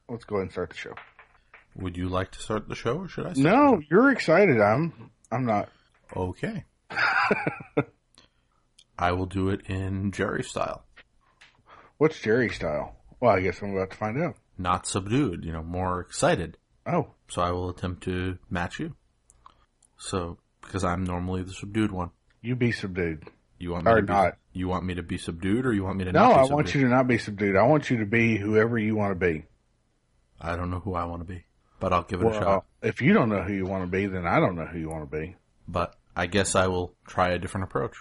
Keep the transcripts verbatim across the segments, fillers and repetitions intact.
let's go ahead and start the show. Would you like to start the show, or should I start? No, you're excited. I'm. I'm not. Okay. I will do it in Jerry style. What's Jerry style? Well, I guess I'm about to find out. Not subdued, you know, more excited. Oh. So I will attempt to match you. So, because I'm normally the subdued one. You be subdued. You want me or to be, not. You want me to be subdued, or you want me to no, not be I subdued? want you to not be subdued. I want you to be whoever you want to be. I don't know who I want to be, but I'll give it well, a shot. If you don't know who you want to be, then I don't know who you want to be. But I guess I will try a different approach.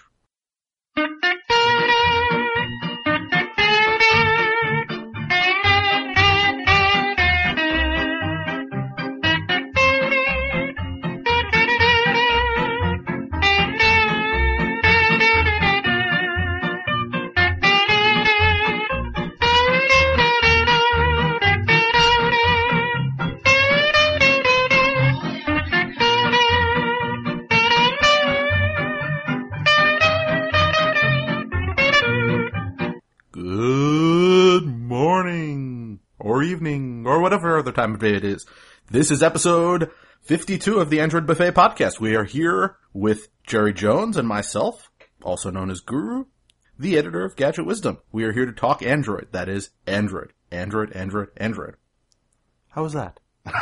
Or whatever other time of day it is. This is episode fifty-two of the Android Buffet podcast. We are here with Jerry Jones and myself, also known as Guru, the editor of Gadget Wisdom. We are here to talk Android. That is, Android. Android, Android, Android. How was that?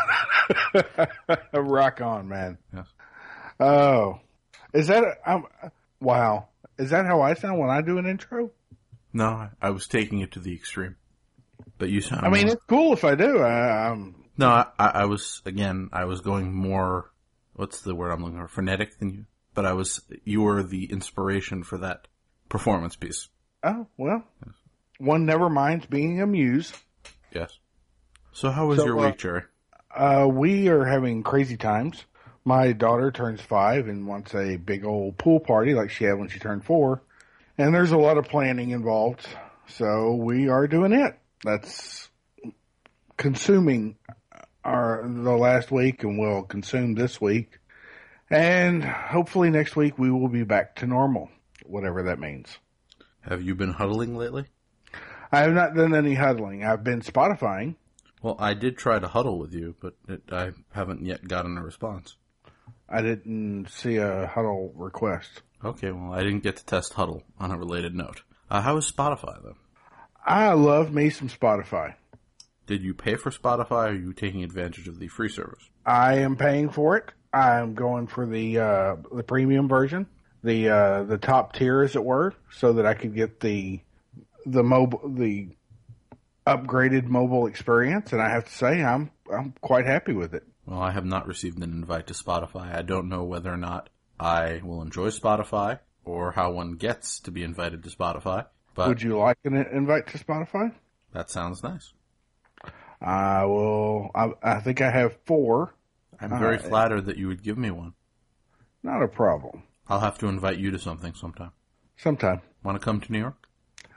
Rock on, man. Yes. Oh. Is that... A, um, wow. Is that how I sound when I do an intro? No, I was taking it to the extreme. But you sound... I mean, more... it's cool if I do. I, I'm... No, I, I was, again, I was going more, what's the word I'm looking for, frenetic than you. But I was, you were the inspiration for that performance piece. Oh, well. Yes. One never minds being amused. Yes. So how was so, your uh, week, Jerry? Uh, we are having crazy times. My daughter turns five and wants a big old pool party like she had when she turned four. And there's a lot of planning involved. So we are doing it. That's consuming our the last week, and we'll consume this week. And hopefully next week we will be back to normal, whatever that means. Have you been huddling lately? I have not done any huddling. I've been Spotifying. Well, I did try to huddle with you, but it, I haven't yet gotten a response. I didn't see a huddle request. Okay, well, I didn't get to test huddle on a related note. Uh, how is Spotify, though? I love me some Spotify. Did you pay for Spotify, or are you taking advantage of the free service? I am paying for it. I'm going for the uh, the premium version, the uh, the top tier, as it were, so that I could get the the mobile the upgraded mobile experience. And I have to say, I'm I'm quite happy with it. Well, I have not received an invite to Spotify. I don't know whether or not I will enjoy Spotify or how one gets to be invited to Spotify. But would you like an invite to Spotify? That sounds nice. I will. I, I think I have four. I'm very uh, flattered that you would give me one. Not a problem. I'll have to invite you to something sometime. Sometime. Want to come to New York?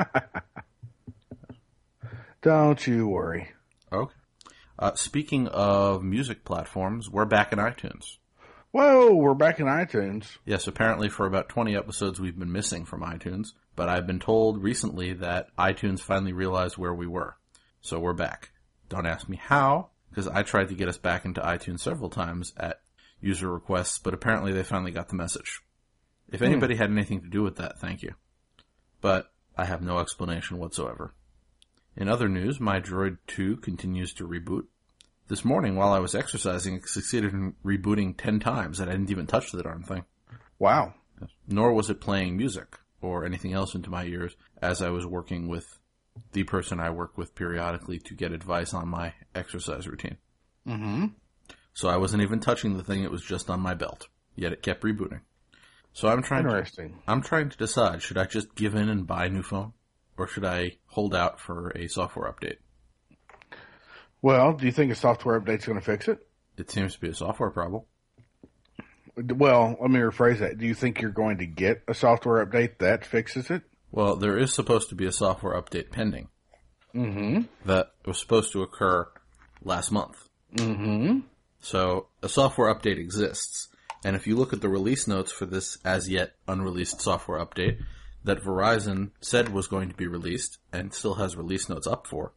Don't you worry. Okay. Uh, speaking of music platforms, we're back in iTunes. Whoa, we're back in iTunes. Yes, apparently for about twenty episodes we've been missing from iTunes, but I've been told recently that iTunes finally realized where we were. So we're back. Don't ask me how, because I tried to get us back into iTunes several times at user requests, but apparently they finally got the message. If anybody hmm. had anything to do with that, thank you. But I have no explanation whatsoever. In other news, my Droid two continues to reboot. This morning, while I was exercising, it succeeded in rebooting ten times, and I didn't even touch the darn thing. Wow. Nor was it playing music or anything else into my ears as I was working with the person I work with periodically to get advice on my exercise routine. Mm-hmm. So I wasn't even touching the thing, it was just on my belt. Yet it kept rebooting. So I'm trying Interesting. To, I'm trying to decide, should I just give in and buy a new phone? Or should I hold out for a software update? Well, do you think a software update's going to fix it? It seems to be a software problem. Well, let me rephrase that. Do you think you're going to get a software update that fixes it? Well, there is supposed to be a software update pending. Mm-hmm. That was supposed to occur last month. Mm-hmm. So a software update exists. And if you look at the release notes for this as yet unreleased software update that Verizon said was going to be released and still has release notes up for,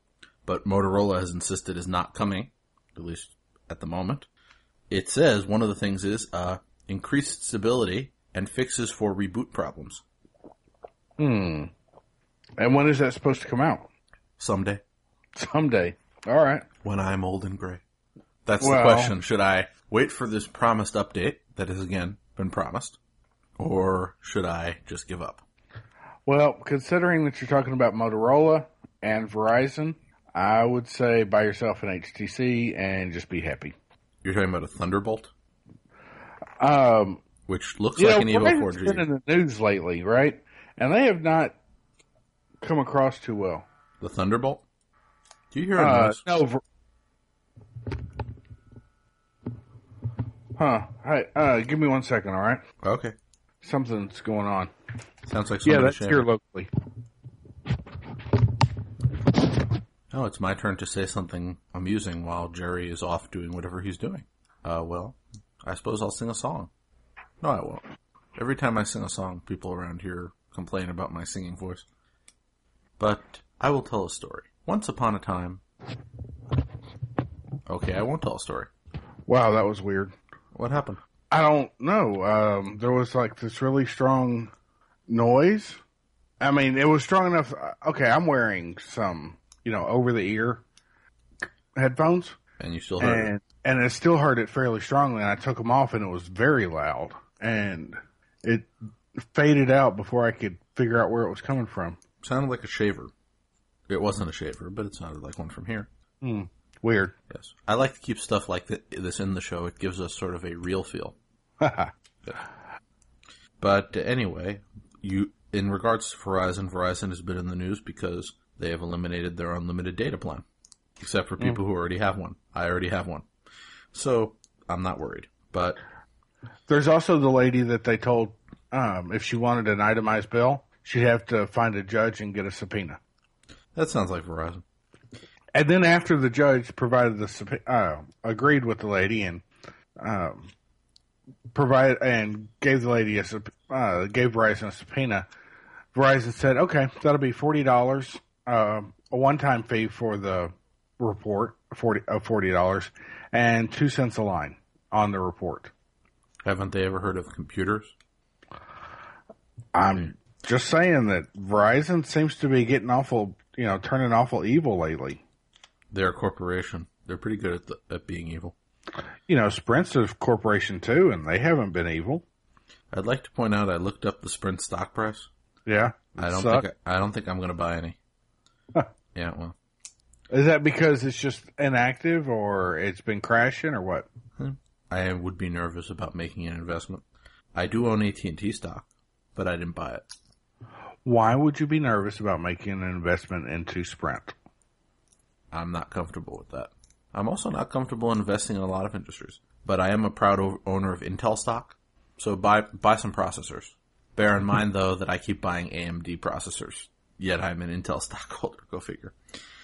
but Motorola has insisted is not coming, at least at the moment. It says one of the things is uh, increased stability and fixes for reboot problems. Hmm. And when is that supposed to come out? Someday. Someday. All right. When I'm old and gray. That's well, the question. Should I wait for this promised update that has, again, been promised? Or should I just give up? Well, considering that you're talking about Motorola and Verizon, I would say buy yourself an H T C and just be happy. You're talking about a Thunderbolt? Um, Which looks you like know, an Evo four Verizon's G. been in the news lately, right? And they have not come across too well. The Thunderbolt? Do you hear a Uh, noise? no. Ver- huh. Hey, uh, give me one second, all right? Okay. Something's going on. Sounds like Yeah, somebody that's shaving. here locally. Oh, it's my turn to say something amusing while Jerry is off doing whatever he's doing. Uh, well, I suppose I'll sing a song. No, I won't. Every time I sing a song, people around here complain about my singing voice. But I will tell a story. Once upon a time... Okay, I won't tell a story. Wow, that was weird. What happened? I don't know. Um, there was like this really strong noise. I mean, it was strong enough. Okay, I'm wearing some, you know, over the ear headphones. And you still heard and, it? And I still heard it fairly strongly. And I took them off and it was very loud. And it faded out before I could figure out where it was coming from. Sounded like a shaver. It wasn't a shaver, but it sounded like one from here. Hmm. Weird. Yes. I like to keep stuff like this in the show. It gives us sort of a real feel. But anyway, you in regards to Verizon, Verizon has been in the news because they have eliminated their unlimited data plan. Except for people mm. who already have one. I already have one. So, I'm not worried. But there's also the lady that they told um, if she wanted an itemized bill, she'd have to find a judge and get a subpoena. That sounds like Verizon. And then after the judge provided the uh, agreed with the lady and um, provided and gave the lady a uh, gave Verizon a subpoena, Verizon said, "Okay, that'll be forty dollars, uh, a one-time fee for the report, forty of uh, forty dollars, and two cents a line on the report." Haven't they ever heard of computers? I'm just saying that Verizon seems to be getting awful, you know, turning awful evil lately. They're a corporation. They're pretty good at, the, at being evil. You know, Sprint's a corporation too, and they haven't been evil. I'd like to point out I looked up the Sprint stock price. Yeah, I don't sucked. think I, I don't think I'm going to buy any. Huh. Yeah, well, is that because it's just inactive, or it's been crashing, or what? I would be nervous about making an investment. I do own A T and T stock, but I didn't buy it. Why would you be nervous about making an investment into Sprint? I'm not comfortable with that. I'm also not comfortable investing in a lot of industries. But I am a proud o- owner of Intel stock, so buy buy some processors. Bear in mind, though, that I keep buying A M D processors, yet I'm an Intel stockholder. Go figure.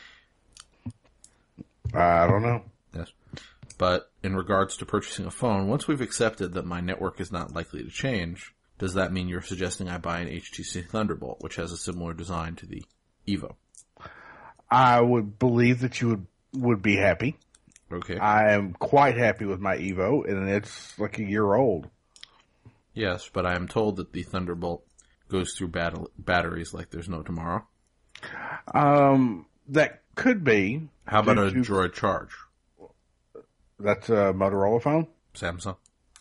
I don't know. Yes. But in regards to purchasing a phone, once we've accepted that my network is not likely to change, does that mean you're suggesting I buy an H T C Thunderbolt, which has a similar design to the Evo? I would believe that you would, would be happy. Okay. I am quite happy with my Evo, and it's like a year old. Yes, but I am told that the Thunderbolt goes through bat- batteries like there's no tomorrow. Um, that could be. How about a Droid Charge? That's a Motorola phone? Samsung?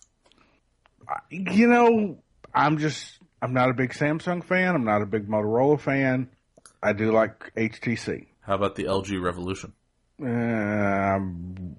You know, I'm just, I'm not a big Samsung fan. I'm not a big Motorola fan. I do like H T C. How about the L G Revolution? Um,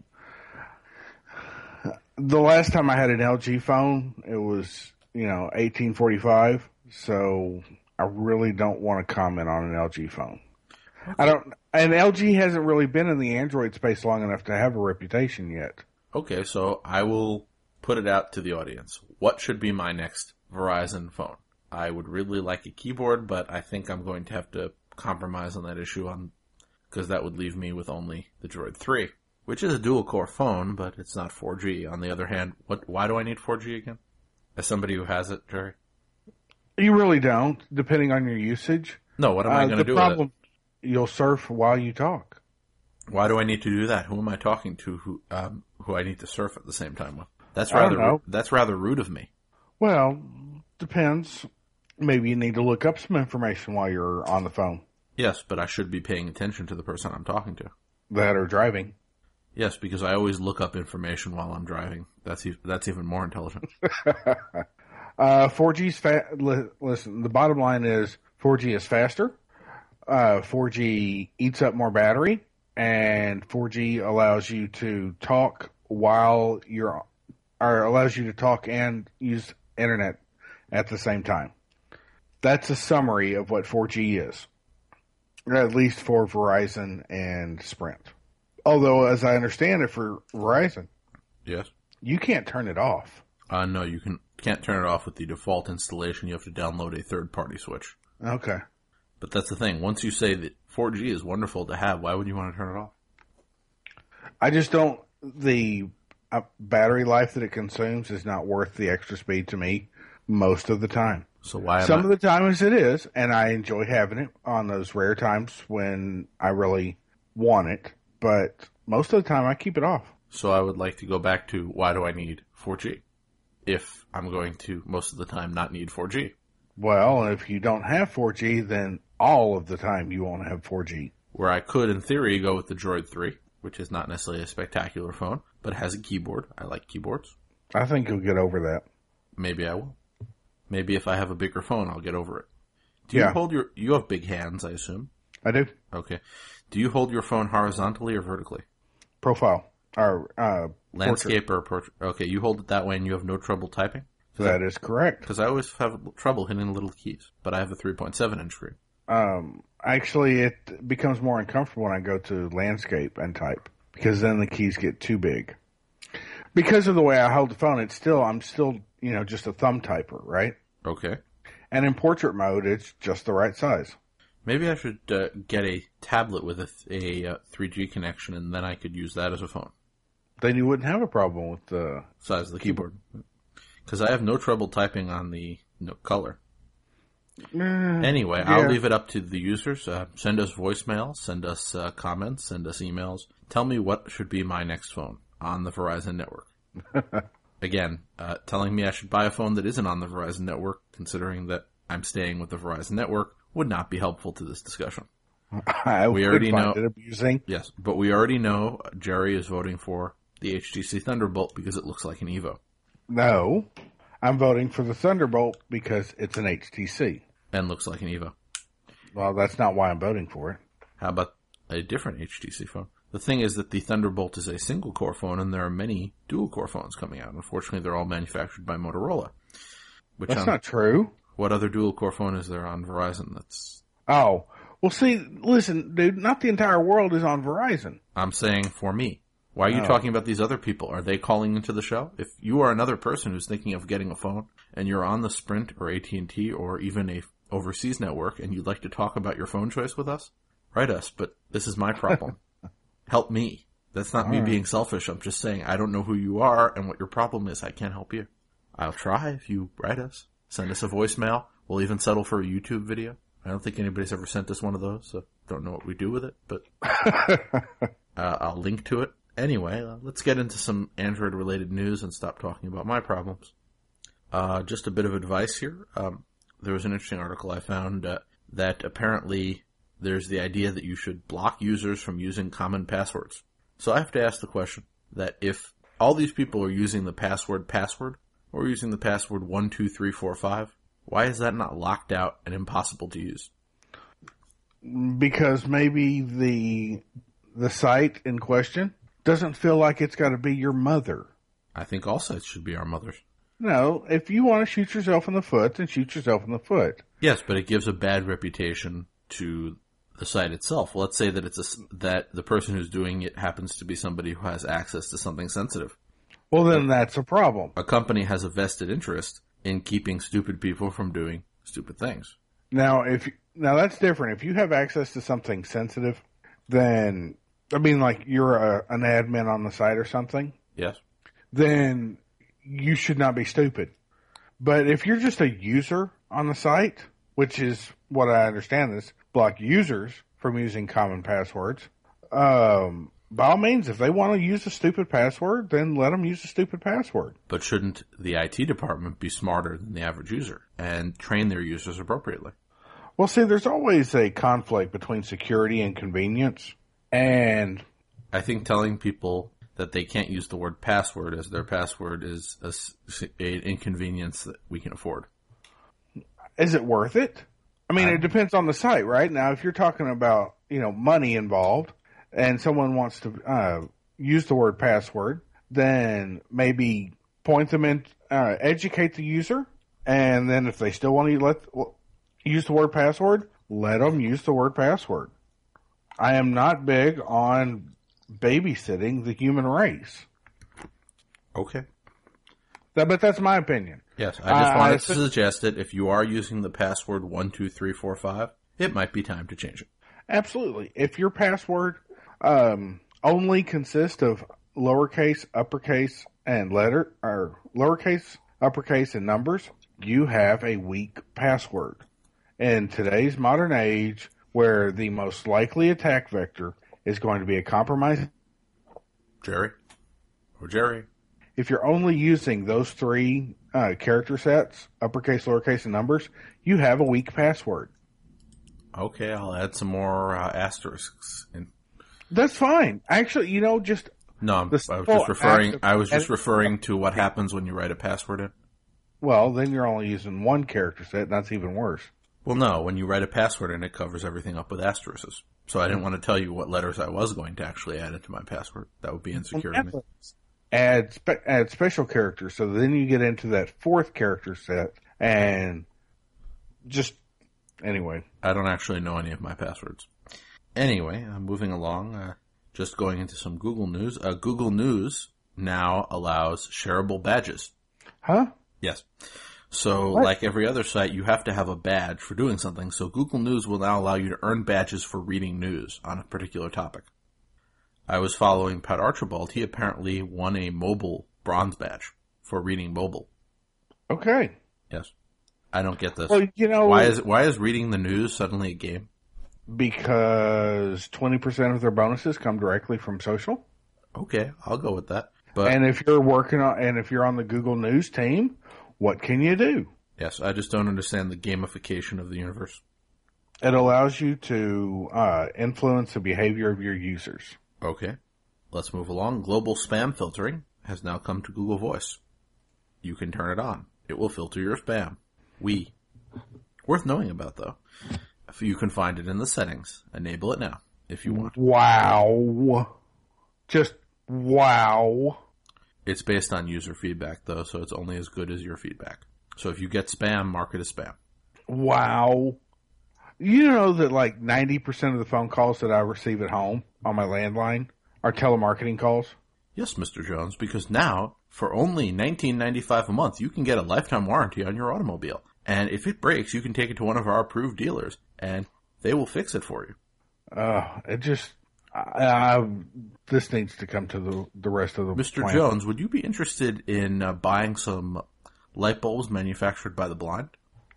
the last time I had an L G phone, it was, you know, eighteen forty-five. So I really don't want to comment on an L G phone. Okay. I don't, and L G hasn't really been in the Android space long enough to have a reputation yet. Okay, so I will put it out to the audience. What should be my next Verizon phone? I would really like a keyboard, but I think I'm going to have to compromise on that issue on because that would leave me with only the Droid three, which is a dual-core phone, but it's not four G. On the other hand, what? Why do I need four G again? As somebody who has it, Jerry? You really don't, depending on your usage. No, what am I uh, going to do problem, with it? You'll surf while you talk. Why do I need to do that? Who am I talking to who um, who I need to surf at the same time with? That's I don't rather know. that's rather rude of me. Well, depends. Maybe you need to look up some information while you're on the phone. Yes, but I should be paying attention to the person I'm talking to. That are driving. Yes, because I always look up information while I'm driving. That's e- that's even more intelligent. uh, four G's fa- li- listen, the bottom line is four G is faster. Uh, four G eats up more battery, and four G allows you to talk while you're, or allows you to talk and use internet at the same time. That's a summary of what four G is, at least for Verizon and Sprint. Although, as I understand it, for Verizon, Yes. you can't turn it off. Uh, no, you can can't turn it off with the default installation. You have to download a third-party switch. Okay. But that's the thing. Once you say that four G is wonderful to have, why would you want to turn it off? I just don't, the uh, battery life that it consumes is not worth the extra speed to me most of the time. So why am Some I, of the times it is, and I enjoy having it on those rare times when I really want it, but most of the time I keep it off. So I would like to go back to why do I need four G if I'm going to most of the time not need four G? Well, if you don't have four G, then all of the time you won't have four G. Where I could, in theory, go with the Droid three, which is not necessarily a spectacular phone, but has a keyboard. I like keyboards. I think you'll get over that. Maybe I will. Maybe if I have a bigger phone, I'll get over it. Do you Yeah. hold your, you have big hands, I assume? I do. Okay. Do you hold your phone horizontally or vertically? Profile. Or, uh, Landscape or portrait? Okay, you hold it that way and you have no trouble typing? That is correct. Because I always have trouble hitting little keys, but I have a three point seven inch screen. Um, actually, it becomes more uncomfortable when I go to landscape and type, because then the keys get too big. Because of the way I hold the phone, it's still, I'm still, you know, just a thumb typer, right? Okay. And in portrait mode, it's just the right size. Maybe I should uh, get a tablet with a, th- a uh, three G connection, and then I could use that as a phone. Then you wouldn't have a problem with the Size of the keyboard. Because I have no trouble typing on the no, color. Mm, Anyway, yeah. I'll leave it up to the users. Uh, send us voicemail, send us uh, comments, send us emails. Tell me what should be my next phone on the Verizon network. Again, uh, telling me I should buy a phone that isn't on the Verizon network, considering that I'm staying with the Verizon network, would not be helpful to this discussion. I we would already find know- it amusing. Yes, but we already know Jerry is voting for the H T C Thunderbolt because it looks like an Evo. No, I'm voting for the Thunderbolt because it's an H T C. And looks like an Evo. Well, that's not why I'm voting for it. How about a different H T C phone? The thing is that the Thunderbolt is a single-core phone, and there are many dual-core phones coming out. Unfortunately, they're all manufactured by Motorola. Which That's on, not true. What other dual-core phone is there on Verizon that's... Oh, well, see, listen, dude, not the entire world is on Verizon. I'm saying for me. Why are you Oh. talking about these other people? Are they calling into the show? If you are another person who's thinking of getting a phone, and you're on the Sprint or A T and T or even a overseas network, and you'd like to talk about your phone choice with us, write us, but this is my problem. Help me. That's not All me right. being selfish. I'm just saying I don't know who you are and what your problem is. I can't help you. I'll try if you write us. Send us a voicemail. We'll even settle for a YouTube video. I don't think anybody's ever sent us one of those, so don't know what we do with it, but uh, I'll link to it. Anyway, uh, let's get into some Android-related news and stop talking about my problems. Uh, just a bit of advice here. Um, there was an interesting article I found uh, that apparently there's the idea that you should block users from using common passwords. So I have to ask the question that if all these people are using the password password or using the password one two three four five, why is that not locked out and impossible to use? Because maybe the the site in question doesn't feel like it's got to be your mother. I think all sites should be our mothers. No, if you want to shoot yourself in the foot, then shoot yourself in the foot. Yes, but it gives a bad reputation to the site itself. Let's say that it's a, that the person who's doing it happens to be somebody who has access to something sensitive. Well, then that's a problem. A company has a vested interest in keeping stupid people from doing stupid things. Now, if now that's different. If you have access to something sensitive, then I mean, like you're a, an admin on the site or something, Yes. then you should not be stupid. But if you're just a user on the site, which is what I understand is block users from using common passwords, Um, by all means, if they want to use a stupid password, then let them use a stupid password. But shouldn't the I T department be smarter than the average user and train their users appropriately? Well, see, there's always a conflict between security and convenience. And I think telling people that they can't use the word password as their password is a, an inconvenience that we can afford. Is it worth it? I mean, I, it depends on the site, right? Now, if you're talking about, you know, money involved and someone wants to uh, use the word password, then maybe point them in, uh, educate the user, and then if they still want to let use the word password, let them use the word password. I am not big on babysitting the human race. Okay. That, but that's my opinion. Yes, I just uh, wanted to suggest that if you are using the password one two three four five, it might be time to change it. Absolutely. If your password um, only consists of lowercase, uppercase, and letter, or lowercase, uppercase, and numbers, you have a weak password. In today's modern age, where the most likely attack vector is going to be a compromised Jerry? Or Jerry? If you're only using those three uh, character sets, uppercase, lowercase, and numbers, you have a weak password. Okay, I'll add some more uh, asterisks. In. That's fine. Actually, you know, just no, I was just referring. I was just referring to what happens when you write a password in. Well, then you're only using one character set, and that's even worse. Well, no, when you write a password in, it covers everything up with asterisks. So I didn't want to tell you what letters I was going to actually add into my password. That would be insecure to me. Add, spe- add special characters, so then you get into that fourth character set, and just, anyway. I don't actually know any of my passwords. Anyway, uh, moving along, uh, just going into some Google News. Uh, Google News now allows shareable badges. Huh? Yes. So, what? Like every other site, you have to have a badge for doing something. So Google News will now allow you to earn badges for reading news on a particular topic. I was following Pat Archibald. He apparently won a mobile bronze badge for reading mobile. Okay. Yes. I don't get this. Well, you know, why is why is reading the news suddenly a game? Because twenty percent of their bonuses come directly from social. Okay, I'll go with that. But and if you're working on, and if you're on the Google News team, what can you do? Yes, I just don't understand the gamification of the universe. It allows you to uh, influence the behavior of your users. Okay, let's move along. Global spam filtering has now come to Google Voice. You can turn it on. It will filter your spam. We. Worth knowing about, though. You can find it in the settings. Enable it now, if you want. Wow. Just wow. It's based on user feedback, though, so it's only as good as your feedback. So if you get spam, mark it as spam. Wow. You know that like ninety percent of the phone calls that I receive at home on my landline are telemarketing calls? Yes, Mister Jones, because now, for only nineteen ninety-five a month, you can get a lifetime warranty on your automobile. And if it breaks, you can take it to one of our approved dealers, and they will fix it for you. Uh, it just... Uh, this needs to come to the the rest of the Mister planet. Jones, would you be interested in uh, buying some light bulbs manufactured by the blind?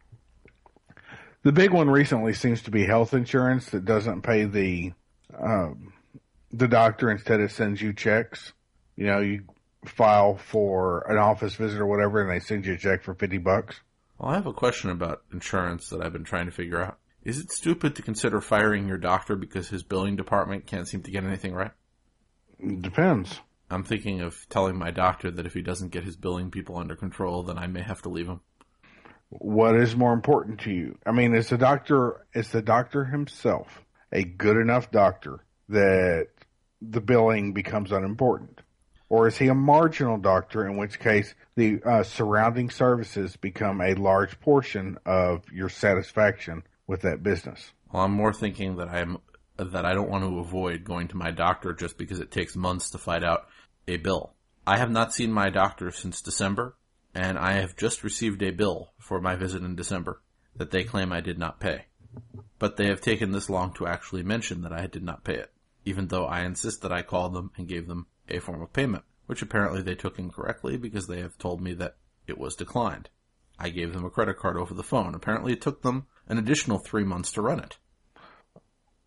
The big one recently seems to be health insurance that doesn't pay the um, the doctor, instead it sends you checks. You know, you file for an office visit or whatever, and they send you a check for fifty bucks. Well, I have a question about insurance that I've been trying to figure out. Is it stupid to consider firing your doctor because his billing department can't seem to get anything right? It depends. I'm thinking of telling my doctor that if he doesn't get his billing people under control, then I may have to leave him. What is more important to you? I mean, is the doctor, is the doctor himself a good enough doctor that the billing becomes unimportant? Or is he a marginal doctor, in which case the uh, surrounding services become a large portion of your satisfaction with that business? Well, I'm more thinking that I'm that I don't want to avoid going to my doctor just because it takes months to find out a bill. I have not seen my doctor since December, and I have just received a bill for my visit in December that they claim I did not pay. But they have taken this long to actually mention that I did not pay it, even though I insist that I called them and gave them a form of payment, which apparently they took incorrectly because they have told me that it was declined. I gave them a credit card over the phone. Apparently it took them an additional three months to run it.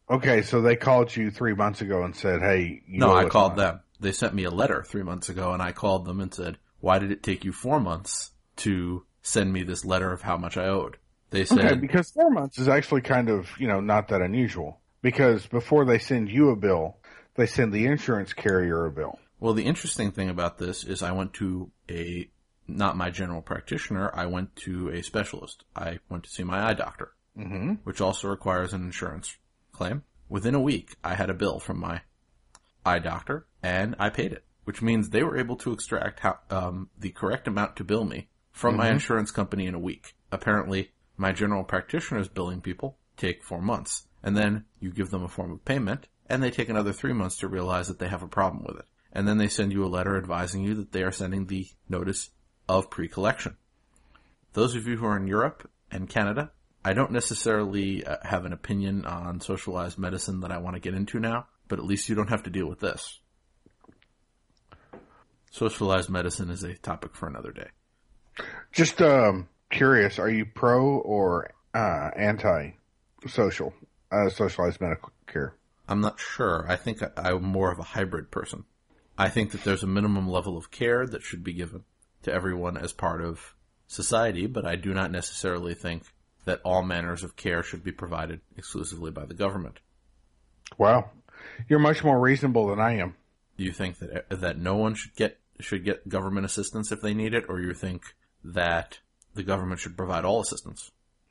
Okay, so they called you three months ago and said, hey, you No, owe I us called money. them. They sent me a letter three months ago, and I called them and said, why did it take you four months to send me this letter of how much I owed? They said, Okay, because four months is actually kind of, you know, not that unusual. Because before they send you a bill, they send the insurance carrier a bill. well, the interesting thing about this is I went to a, not my general practitioner, I went to a specialist. I went to see my eye doctor, Mm-hmm. which also requires an insurance claim. Within a week, I had a bill from my eye doctor, and I paid it, which means they were able to extract how, um, the correct amount to bill me from Mm-hmm. my insurance company in a week. Apparently, my general practitioner's billing people take four months, and then you give them a form of payment, and they take another three months to realize that they have a problem with it. And then they send you a letter advising you that they are sending the notice of pre-collection. Those of you who are in Europe and Canada, I don't necessarily uh, have an opinion on socialized medicine that I want to get into now, but at least you don't have to deal with this. Socialized medicine is a topic for another day. Just um, curious, are you pro or uh, anti-social, uh, socialized medical care? I'm not sure. I think I- I'm more of a hybrid person. I think that there's a minimum level of care that should be given to everyone as part of society, but I do not necessarily think that all manners of care should be provided exclusively by the government. Wow. You're much more reasonable than I am. Do you think that that no one should get should get government assistance if they need it, or you think that the government should provide all assistance?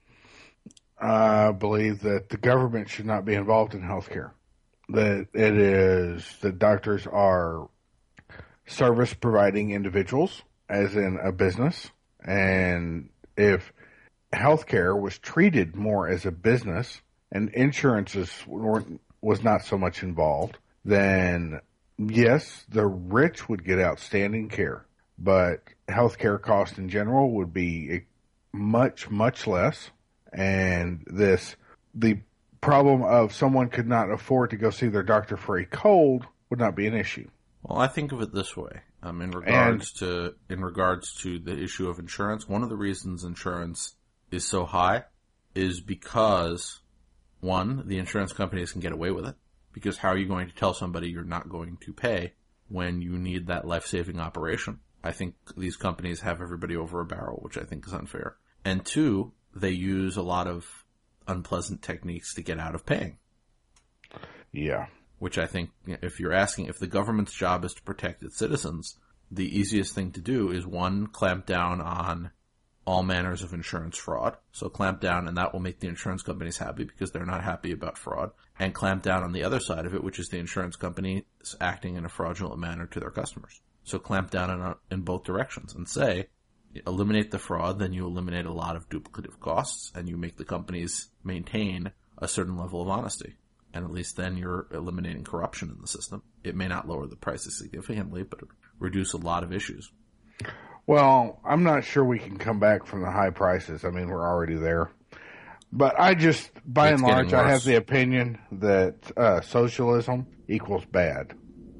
I believe that the government should not be involved in healthcare. That it is that doctors are service providing individuals, as in a business, and if healthcare was treated more as a business and insurances weren't, was not so much involved, then yes, the rich would get outstanding care, but healthcare costs in general would be much, much less. And this, the problem of someone could not afford to go see their doctor for a cold would not be an issue. Well, I think of it this way. Um, in regards and, to in regards to the issue of insurance, one of the reasons insurance is so high is because, one, the insurance companies can get away with it. Because how are you going to tell somebody you're not going to pay when you need that life-saving operation? I think these companies have everybody over a barrel, which I think is unfair. And two, they use a lot of unpleasant techniques to get out of paying. Yeah. Which I think, if you're asking, if the government's job is to protect its citizens, the easiest thing to do is, one, clamp down on all manners of insurance fraud. So clamp down, and that will make the insurance companies happy because they're not happy about fraud. And clamp down on the other side of it, which is the insurance companies acting in a fraudulent manner to their customers. So clamp down in, in both directions and say, eliminate the fraud, then you eliminate a lot of duplicative costs, and you make the companies maintain a certain level of honesty. And at least then you're eliminating corruption in the system. It may not lower the prices significantly, but reduce a lot of issues. Well, I'm not sure we can come back from the high prices. I mean, we're already there. But I just, by It's and large, getting I have worse. the opinion that uh, socialism equals bad.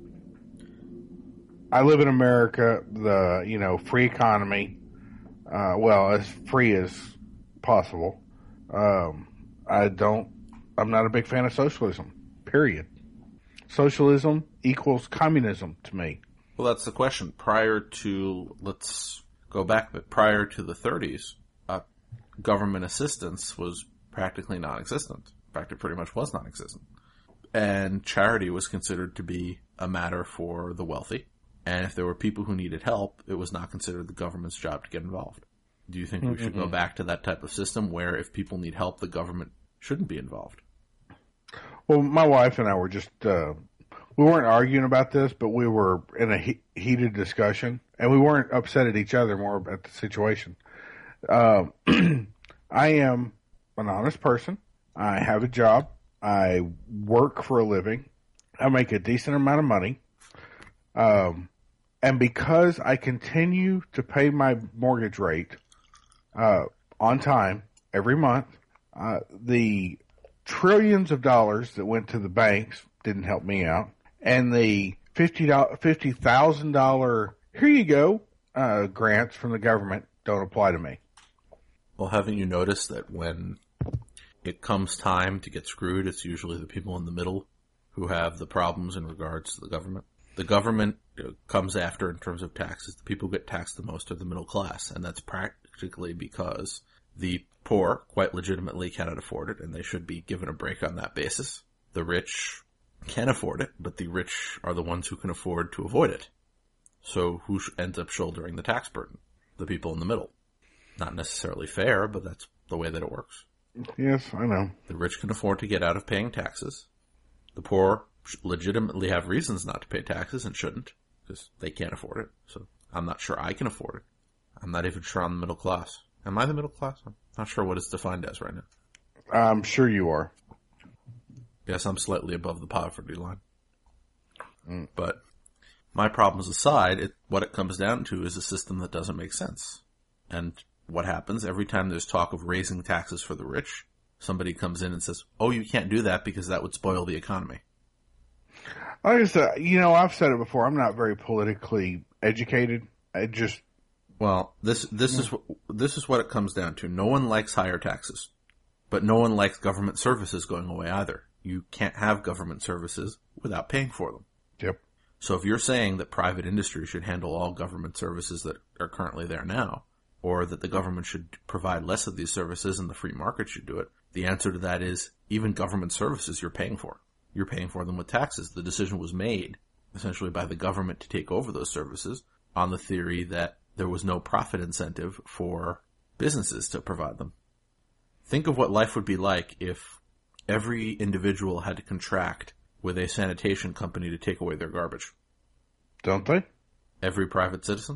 I live in America, the, you know, free economy, uh, well, as free as possible. Um, I don't, I'm not a big fan of socialism, period. Socialism equals communism to me. Well, that's the question. Prior to, let's go back, but prior to the thirties, uh, government assistance was practically non-existent. In fact, it pretty much was non-existent. And charity was considered to be a matter for the wealthy. And if there were people who needed help, it was not considered the government's job to get involved. Do you think mm-hmm. we should go back to that type of system where if people need help, the government shouldn't be involved? Well, my wife and I were just, uh, we weren't arguing about this, but we were in a he- heated discussion, and we weren't upset at each other, more at the situation. Uh, I am an honest person. I have a job. I work for a living. I make a decent amount of money. Um, and because I continue to pay my mortgage rate uh, on time every month, uh, the trillions of dollars that went to the banks didn't help me out. And the fifty thousand dollars, here you go, uh, grants from the government don't apply to me. Well, haven't you noticed that when it comes time to get screwed, it's usually the people in the middle who have the problems in regards to the government. The government comes after in terms of taxes. The people who get taxed the most are the middle class, and that's practically because the poor quite legitimately cannot afford it, and they should be given a break on that basis. The rich can afford it, but the rich are the ones who can afford to avoid it. So who ends up shouldering the tax burden? The people in the middle. Not necessarily fair, but that's the way that it works. Yes, I know. The rich can afford to get out of paying taxes. The poor legitimately have reasons not to pay taxes and shouldn't, because they can't afford it. So I'm not sure I can afford it. I'm not even sure I'm the middle class. Am I the middle class? I'm not sure what it's defined as right now. I'm sure you are. Yes, I'm slightly above the poverty line. Mm. But my problems aside, it, what it comes down to is a system that doesn't make sense. And what happens every time there's talk of raising taxes for the rich, somebody comes in and says, oh, you can't do that because that would spoil the economy. Like I said, you know, I've said it before, I'm not very politically educated. I just... Well, this this is this is what it comes down to. No one likes higher taxes, but no one likes government services going away either. You can't have government services without paying for them. Yep. So if you're saying that private industry should handle all government services that are currently there now, or that the government should provide less of these services and the free market should do it, the answer to that is even government services you're paying for. You're paying for them with taxes. The decision was made essentially by the government to take over those services on the theory that there was no profit incentive for businesses to provide them. Think of what life would be like if every individual had to contract with a sanitation company to take away their garbage. Don't they? Every private citizen?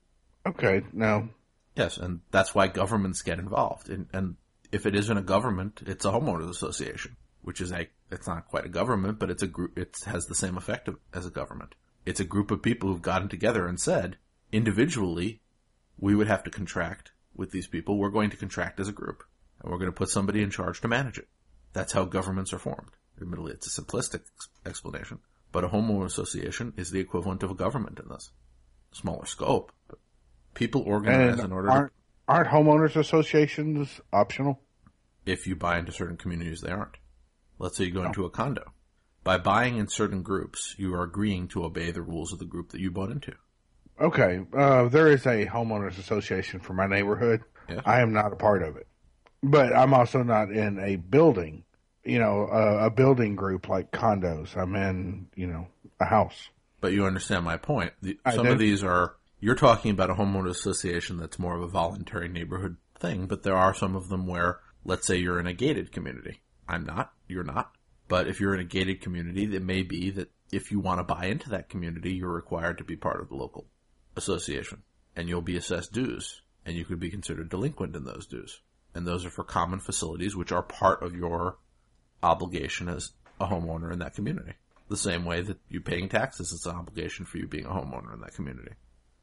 Okay, no. Yes, and that's why governments get involved. And, and if it isn't a government, it's a homeowners association, which is a, it's not quite a government, but it's a group, it has the same effect of, as a government. It's a group of people who've gotten together and said, individually, we would have to contract with these people. We're going to contract as a group, and we're going to put somebody in charge to manage it. That's how governments are formed. Admittedly, it's a simplistic explanation, but a homeowner association is the equivalent of a government in this. Smaller scope, but people organize and in order aren't, to... Aren't homeowners associations optional? If you buy into certain communities, they aren't. Let's say you go into a condo. By buying in certain groups, you are agreeing to obey the rules of the group that you bought into. Okay, uh, there is a homeowners association for my neighborhood. Yes. I am not a part of it. But I'm also not in a building, you know, a, a building group like condos. I'm in, you know, a house. But you understand my point. The, some do. of these are, you're talking about a homeowner association that's more of a voluntary neighborhood thing, but there are some of them where, let's say you're in a gated community. I'm not, you're not. But if you're in a gated community, it may be that if you want to buy into that community, you're required to be part of the local association. And you'll be assessed dues, and you could be considered delinquent in those dues. And those are for common facilities, which are part of your obligation as a homeowner in that community. The same way that you paying taxes is an obligation for you being a homeowner in that community.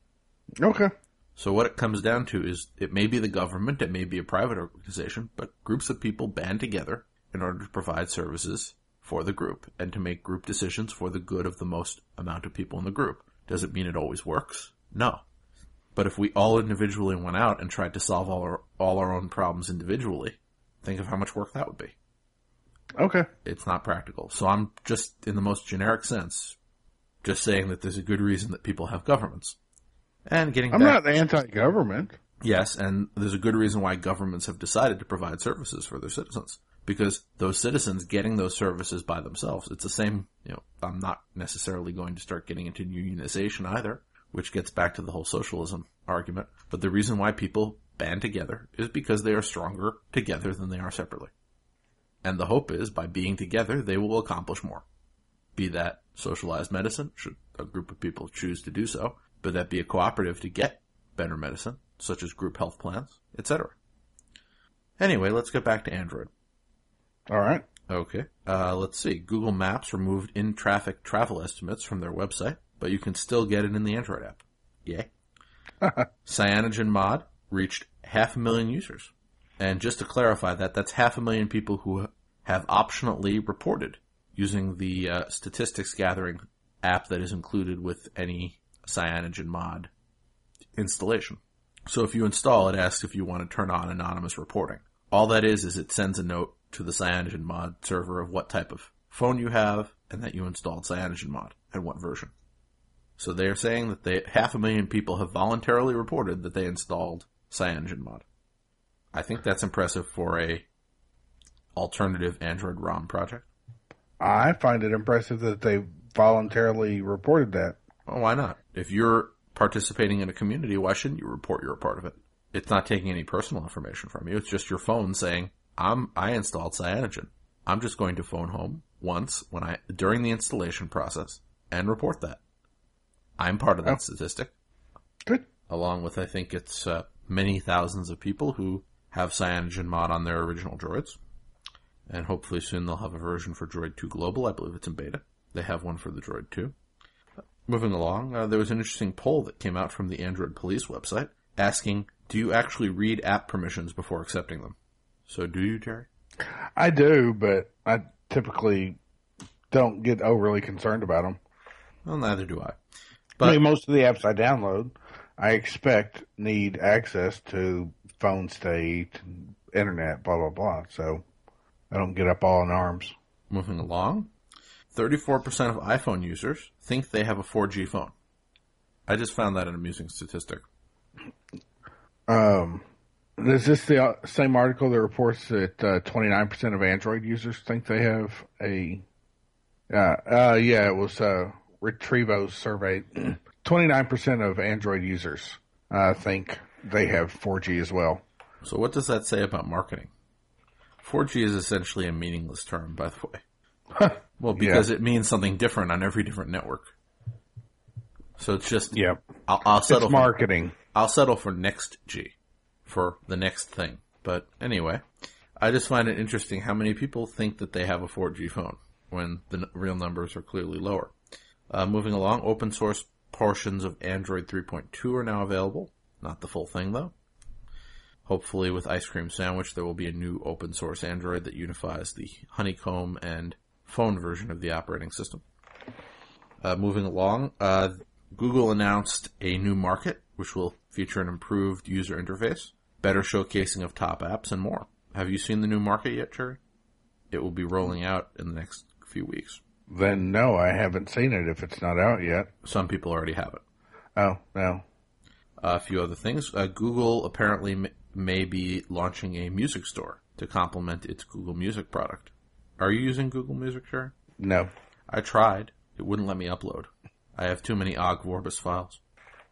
Okay. So what it comes down to is it may be the government, it may be a private organization, but groups of people band together in order to provide services for the group and to make group decisions for the good of the most amount of people in the group. Does it mean it always works? No. But if we all individually went out and tried to solve all our, all our own problems individually, think of how much work that would be. Okay. It's not practical. So I'm just, in the most generic sense, just saying that there's a good reason that people have governments. And getting I'm back, not anti-government. Yes, and there's a good reason why governments have decided to provide services for their citizens. Because those citizens getting those services by themselves, it's the same, you know, I'm not necessarily going to start getting into unionization either, which gets back to the whole socialism argument. But the reason why people band together is because they are stronger together than they are separately. And the hope is, by being together, they will accomplish more. Be that socialized medicine, should a group of people choose to do so, but that be a cooperative to get better medicine, such as group health plans, et cetera. Anyway, let's get back to Android. All right. Okay. Uh, let's see. Google Maps removed in-traffic travel estimates from their website, but you can still get it in the Android app. Yay. CyanogenMod reached half a million users. And just to clarify that, that's half a million people who have optionally reported using the uh, statistics gathering app that is included with any CyanogenMod installation. So if you install it, asks if you want to turn on anonymous reporting. All that is is it sends a note to the CyanogenMod server of what type of phone you have and that you installed CyanogenMod and what version. So they are saying that they, half a million people have voluntarily reported that they installed CyanogenMod. I think that's impressive for a alternative Android ROM project. I find it impressive that they voluntarily reported that. Well, why not? If you're participating in a community, why shouldn't you report you're a part of it? It's not taking any personal information from you. It's just your phone saying, I'm, I installed Cyanogen. I'm just going to phone home once when I, during the installation process and report that. I'm part of that oh. statistic. Good. Along with, I think it's uh, many thousands of people who have CyanogenMod on their original droids. And hopefully soon they'll have a version for Droid two Global. I believe it's in beta. They have one for the Droid two. Moving along, uh, there was an interesting poll that came out from the Android Police website asking, do you actually read app permissions before accepting them? So do you, Jerry? I do, but I typically don't get overly concerned about them. Well, neither do I. But I mean, most of the apps I download, I expect need access to phone state, internet, blah, blah, blah. So I don't get up all in arms. Moving along, thirty-four percent of iPhone users think they have a four G phone. I just found that an amusing statistic. Um, is this the same article that reports that uh, twenty-nine percent of Android users think they have a... Uh, uh, yeah, it was uh, Retrievo's survey. twenty-nine percent of Android users uh, think they have four G as well. So what does that say about marketing? four G is essentially a meaningless term, by the way. Well, because yeah. it means something different on every different network. So it's just, yeah. I'll, I'll settle it's marketing. For, I'll settle for next G, for the next thing. But anyway, I just find it interesting how many people think that they have a four G phone when the n- real numbers are clearly lower. Uh, moving along, open source portions of Android three point two are now available. Not the full thing, though. Hopefully with Ice Cream Sandwich, there will be a new open source Android that unifies the Honeycomb and phone version of the operating system. Uh, moving along, uh, Google announced a new market, which will feature an improved user interface, better showcasing of top apps, and more. Have you seen the new market yet, Cherry? It will be rolling out in the next few weeks. Then no, I haven't seen it if it's not out yet. Some people already have it. Oh, no. Uh, a few other things. Uh, Google apparently m- may be launching a music store to complement its Google Music product. Are you using Google Music, Cherry? No. I tried. It wouldn't let me upload. I have too many Ogg Vorbis files.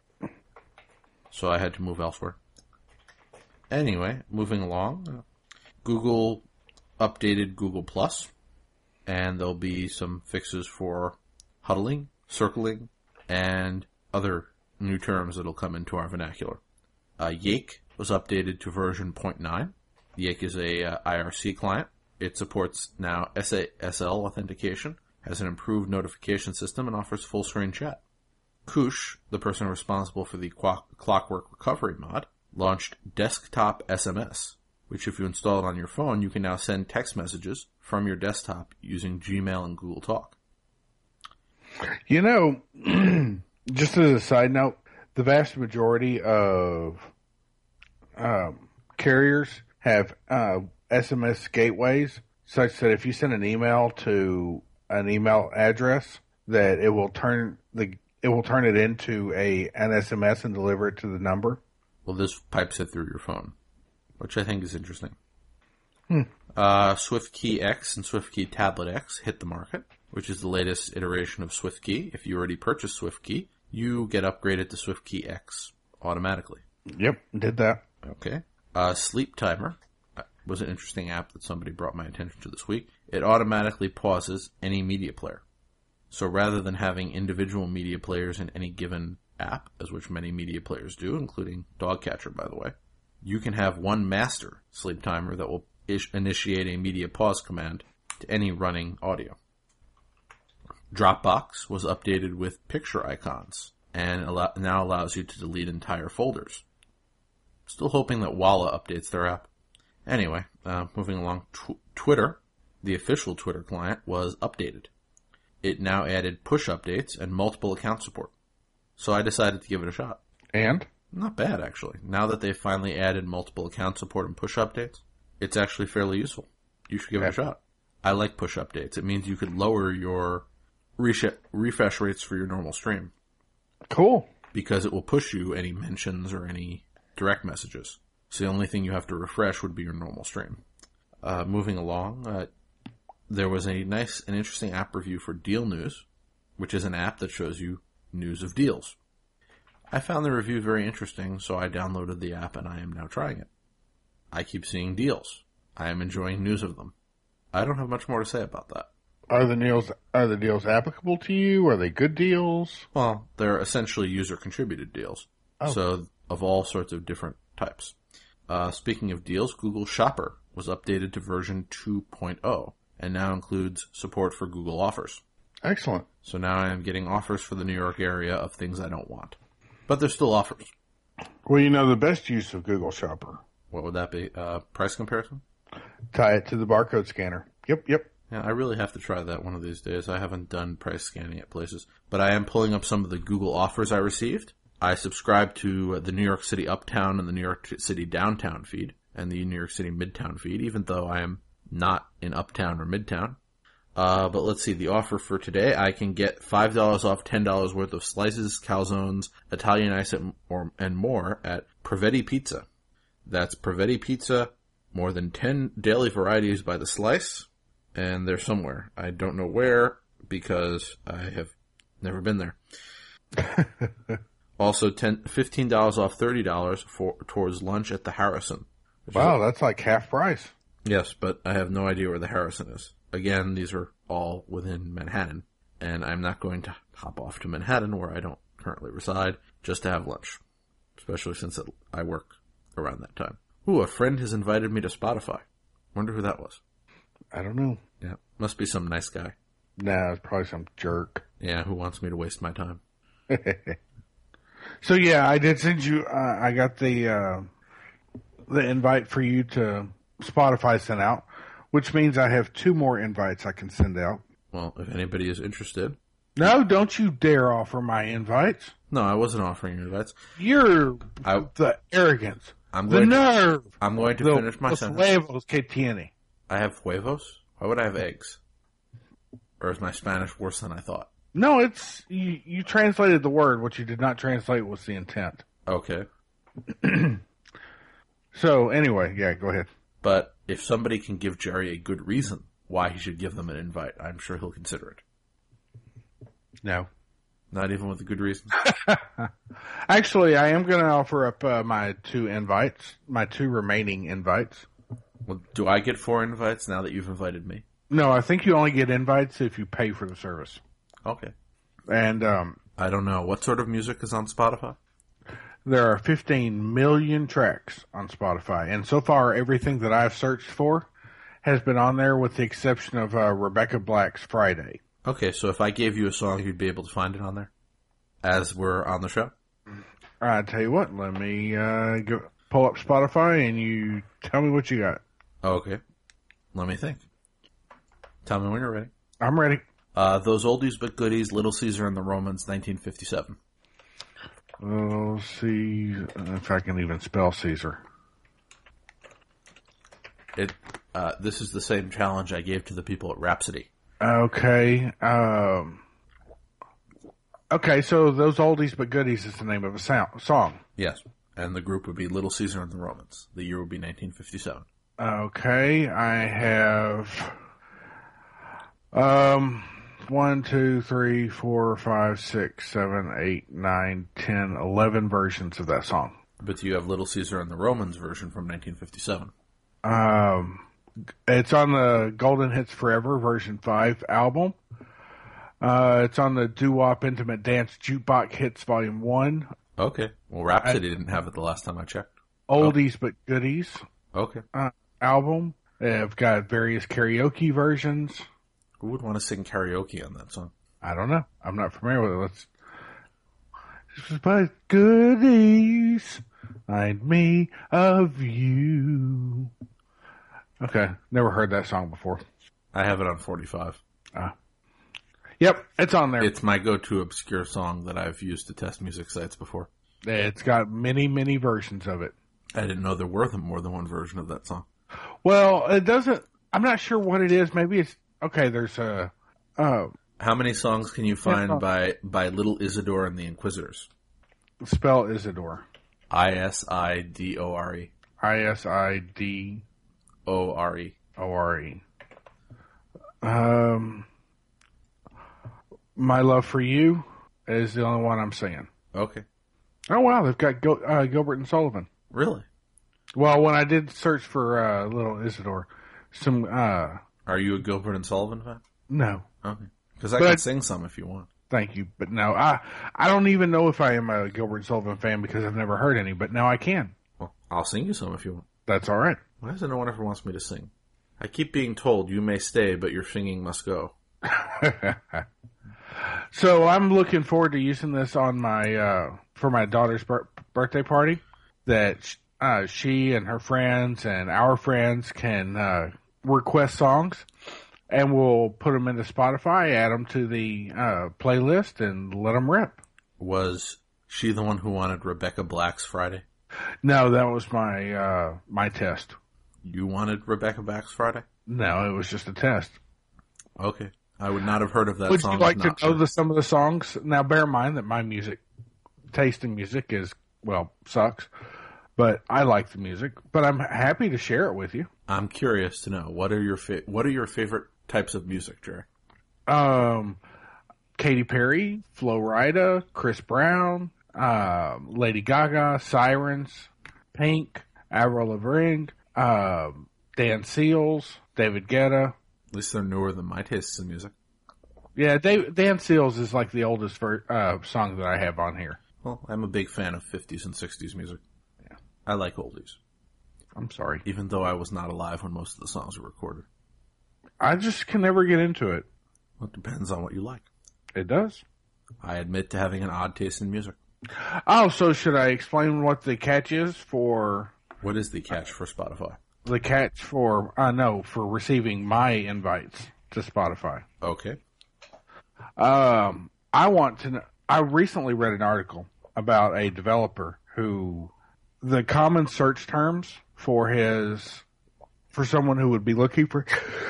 So I had to move elsewhere. Anyway, moving along. Uh, Google updated Google Plus, and there'll be some fixes for huddling, circling, and other new terms that'll come into our vernacular. Uh, Yake was updated to version zero point nine. Yake is a uh, I R C client. It supports now S A S L authentication, has an improved notification system, and offers full-screen chat. Kush, the person responsible for the Qu- Clockwork Recovery mod, launched Desktop S M S, which if you install it on your phone, you can now send text messages from your desktop using Gmail and Google Talk. You know, just as a side note, the vast majority of um, carriers have uh, S M S gateways such that if you send an email to an email address, that it will turn the it will turn it into a an S M S and deliver it to the number. Well, this pipes it through your phone, which I think is interesting. Hmm. Uh, SwiftKey X and SwiftKey Tablet X hit the market, which is the latest iteration of SwiftKey. If you already purchased SwiftKey, you get upgraded to SwiftKey X automatically. Yep, did that. Okay. Uh, Sleep Timer was an interesting app that somebody brought my attention to this week. It automatically pauses any media player. So rather than having individual media players in any given app, as which many media players do, including Dogcatcher, by the way, you can have one master sleep timer that will ish- initiate a media pause command to any running audio. Dropbox was updated with picture icons and allow- now allows you to delete entire folders. Still hoping that Walla updates their app. Anyway, uh, moving along, tw- Twitter, the official Twitter client, was updated. It now added push updates and multiple account support. So I decided to give it a shot. And? Not bad, actually. Now that they've finally added multiple account support and push updates, it's actually fairly useful. You should give it a shot. I like push updates. It means you could lower your resh- refresh rates for your normal stream. Cool. Because it will push you any mentions or any direct messages. So the only thing you have to refresh would be your normal stream. Uh, moving along, uh, there was a nice and interesting app review for Deal News, which is an app that shows you news of deals. I found the review very interesting, so I downloaded the app and I am now trying it. I keep seeing deals. I am enjoying news of them. I don't have much more to say about that. Are the deals are the deals applicable to you? Are they good deals? Well, they're essentially user-contributed deals. Oh. So, of all sorts of different types. Uh, speaking of deals, Google Shopper was updated to version two point oh and now includes support for Google Offers. Excellent. So now I am getting offers for the New York area of things I don't want. But there's still offers. Well, you know the best use of Google Shopper. What would that be? Uh, price comparison? Tie it to the barcode scanner. Yep, yep. Yeah, I really have to try that one of these days. I haven't done price scanning at places. But I am pulling up some of the Google offers I received. I subscribe to the New York City Uptown and the New York City Downtown feed and the New York City Midtown feed, even though I am not in Uptown or Midtown. Uh, but let's see, the offer for today, I can get five dollars off ten dollars worth of slices, calzones, Italian ice, and, or, and more at Provetti Pizza. That's Provetti Pizza, more than ten daily varieties by the slice, and they're somewhere. I don't know where, because I have never been there. Also, ten, fifteen dollars off thirty dollars for towards lunch at the Harrison. Wow, that's like half price. Yes, but I have no idea where the Harrison is. Again, these are all within Manhattan, and I'm not going to hop off to Manhattan, where I don't currently reside, just to have lunch, especially since it, I work around that time. Ooh, a friend has invited me to Spotify. Wonder who that was. I don't know. Yeah, must be some nice guy. Nah, it's probably some jerk. Yeah, who wants me to waste my time. So yeah, I did send you, uh, I got the, uh, the invite for you to Spotify sent out, which means I have two more invites I can send out. Well, if anybody is interested. No, don't you dare offer my invites. No, I wasn't offering invites. You're I, the arrogance. I'm the going nerve. To, I'm going to the, finish my los sentence. Huevos que tiene. I have huevos? Why would I have eggs? Or is my Spanish worse than I thought? No, it's, you, you translated the word. What you did not translate was the intent. Okay. So, anyway, yeah, go ahead. But if somebody can give Jerry a good reason why he should give them an invite, I'm sure he'll consider it. No. Not even with a good reason? Actually, I am going to offer up uh, my two invites, my two remaining invites. Well, do I get four invites now that you've invited me? No, I think you only get invites if you pay for the service. Okay. And um, I don't know. What sort of music is on Spotify? There are fifteen million tracks on Spotify. And so far, everything that I've searched for has been on there with the exception of uh, Rebecca Black's Friday. Okay, so if I gave you a song, you'd be able to find it on there? As we're on the show? I tell you what, let me uh, go, pull up Spotify and you tell me what you got. Okay. Let me think. Tell me when you're ready. I'm ready. Uh, those oldies but goodies, Little Caesar and the Romans, nineteen fifty-seven. Uh, let's see if I can even spell Caesar. It. Uh, this is the same challenge I gave to the people at Rhapsody. Okay. Um, okay, so those oldies but goodies is the name of a sound, song. Yes. And the group would be Little Caesar and the Romans. The year would be nineteen fifty-seven. Okay, I have um one, two, three, four, five, six, seven, eight, nine, ten, eleven versions of that song. But you have Little Caesar and the Romans version from nineteen fifty-seven. Um, it's on the Golden Hits Forever version five album. Uh, it's on the Doo-Wop Intimate Dance Jukebox Hits Volume one. Okay. Well, Rhapsody I, didn't have it the last time I checked. Oldies oh. but Goodies. Okay. Uh, album. I've got various karaoke versions. Who would want to sing karaoke on that song? I don't know. I'm not familiar with it. Let's. This is but goodies. Remind me of you. Okay. Never heard that song before. I have it on forty-five. Ah. Yep. It's on there. It's my go-to obscure song that I've used to test music sites before. It's got many, many versions of it. I didn't know there were more than one version of that song. Well, it doesn't. I'm not sure what it is. Maybe it's okay. There's a. Uh, How many songs can you find Yeah. by by Little Isidore and the Inquisitors? spell Isidore. I S I D O R E. I S I D O R E. O R E. Um, My Love for You is the only one I'm singing. Okay. Oh wow, they've got Gil- uh, Gilbert and Sullivan. Really? Well, when I did search for uh, Little Isidore, some uh, Are you a Gilbert and Sullivan fan? no, Okay. Because I But- can sing some if you want. thank you, but no, I I don't even know if I am a Gilbert and Sullivan fan because I've never heard any, but now I can. Well, I'll sing you some if you want. That's all right. Why is it no one ever wants me to sing? I keep being told you may stay, but your singing must go. So I'm looking forward to using this on my uh, for my daughter's bir- birthday party. That uh, she and her friends and our friends can uh, request songs, and we'll put them into Spotify, add them to the uh, playlist, and let them rip. Was she the one who wanted Rebecca Black's Friday? No, that was my uh, my test. You wanted Rebecca Black's Friday? No, it was just a test. Okay. I would not have heard of that Would song. you like if to know not for- the, some of the songs? Now, bear in mind that my music taste in music is, well, sucks. But I like the music. But I'm happy to share it with you. I'm curious to know what are your fa- what are your favorite types of music, Jerry? Um, Katy Perry, Flo Rida, Chris Brown, um, Lady Gaga, Sirens, Pink, Avril Lavigne, um, Dan Seals, David Guetta. At least they're newer than my tastes in music. Yeah, Dave, Dan Seals is like the oldest ver- uh, song that I have on here. Well, I'm a big fan of fifties and sixties music. Yeah. I like oldies, I'm sorry. even though I was not alive when most of the songs were recorded. I just can never get into it. Well, it depends on what you like. It does. I admit to having an odd taste in music. Oh, so should I explain what the catch is for What is the catch for Spotify? the catch for, uh, no, for receiving my invites to Spotify? Okay. Um, I want to know, I recently read an article about a developer who the common search terms for his, for someone who would be looking for,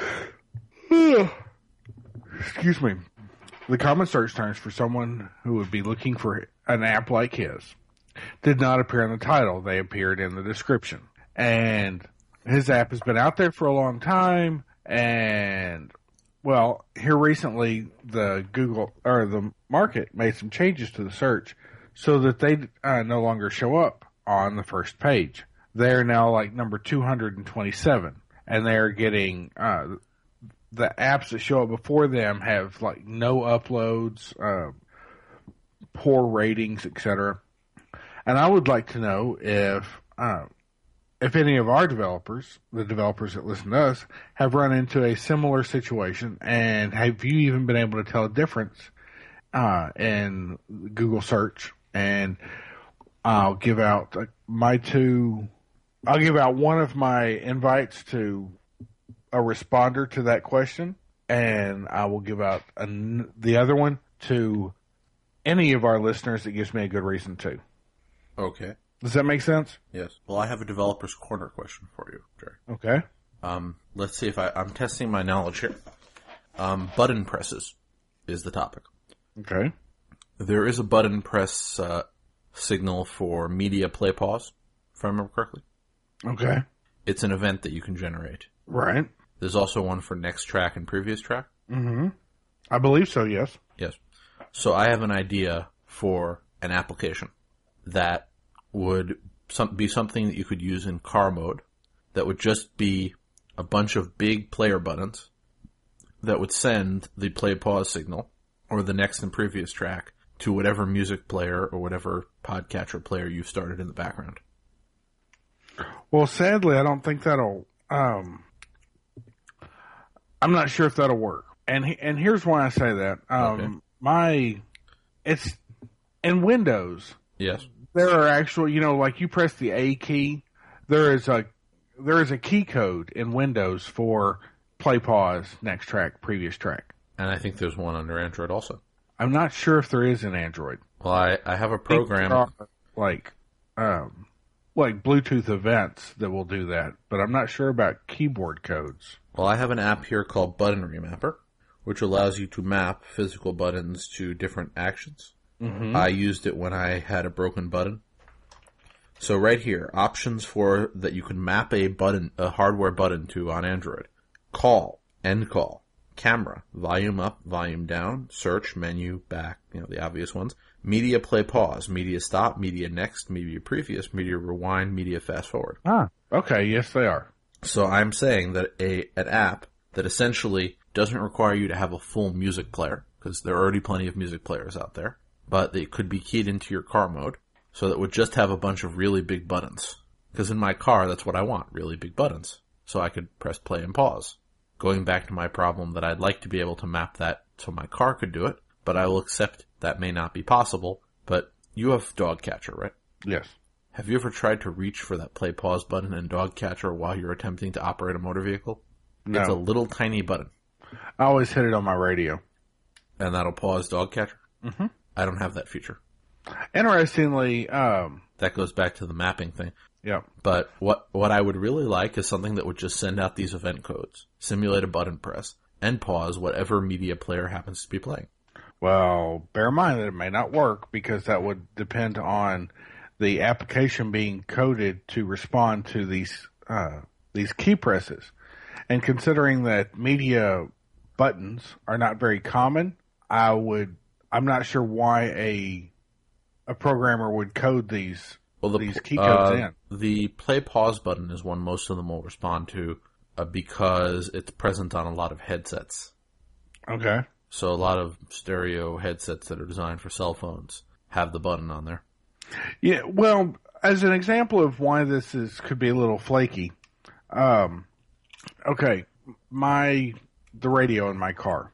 excuse me, the common search terms for someone who would be looking for an app like his did not appear in the title. They appeared in the description. And his app has been out there for a long time. And, well, here recently, the Google or the market made some changes to the search so that they uh, no longer show up on the first page. They're now like number two hundred twenty-seven. And they're getting, uh, the apps that show up before them have like no uploads, uh, poor ratings, et cetera. And I would like to know if uh, if any of our developers, the developers that listen to us, have run into a similar situation, and have you even been able to tell a difference uh, in Google search? And I'll give out uh, my two. I'll give out one of my invites to a responder to that question, and I will give out an, the other one to any of our listeners that gives me a good reason to. Okay. Does that make sense? Yes. Well, I have a developer's corner question for you, Jerry. Okay. Um, let's see if I, I'm testing my knowledge here. Um, button presses is the topic. Okay. There is a button press uh, signal for media play pause, if I remember correctly. Okay. It's an event that you can generate. Right. There's also one for next track and previous track. Mm-hmm. I believe so, yes. Yes. So I have an idea for an application that would some, be something that you could use in car mode that would just be a bunch of big player buttons that would send the play pause signal or the next and previous track to whatever music player or whatever podcatcher player you've started in the background. Well, sadly, I don't think that'll, um, I'm not sure if that'll work. And he, and here's why I say that. Um, Okay. my, it's, in Windows, Yes. there are actual, you know, like you press the A key, there is a, there is a key code in Windows for play pause, next track, previous track. And I think there's one under Android also. I'm not sure if there is in Android. Well, I, I have a I think program. there are, like, um, like Bluetooth events that will do that, but I'm not sure about keyboard codes. Well, I have an app here called Button Remapper, which allows you to map physical buttons to different actions. Mm-hmm. I used it when I had a broken button. So right here, options for that you can map a button, a hardware button to on Android. Call, end call, camera, volume up, volume down, search, menu, back, you know, the obvious ones. Media play pause, media stop, media next, media previous, media rewind, media fast forward. Ah, okay, yes they are. So I'm saying that a an app that essentially doesn't require you to have a full music player, because there are already plenty of music players out there, but they could be keyed into your car mode, so that would just have a bunch of really big buttons. Because in my car, that's what I want, really big buttons. So I could press play and pause. Going back to my problem that I'd like to be able to map that so my car could do it, but I will accept that may not be possible. But you have Dog Catcher, right? Yes. Have you ever tried to reach for that play pause button in Dog Catcher while you're attempting to operate a motor vehicle? No. It's a little tiny button. I always hit it on my radio. And that'll pause Dog Catcher? Mm-hmm. I don't have that feature. Interestingly, um... that goes back to the mapping thing. Yeah. But what what I would really like is something that would just send out these event codes, simulate a button press, and pause whatever media player happens to be playing. Well, bear in mind that it may not work because that would depend on the application being coded to respond to these uh, these key presses. And considering that media buttons are not very common, I would I'm not sure why a a programmer would code these well, the, these key codes uh, in. The play pause button is one most of them will respond to uh, because it's present on a lot of headsets. Okay. So a lot of stereo headsets that are designed for cell phones have the button on there. Yeah, well, as an example of why this is could be a little flaky, um, okay, my the radio in my car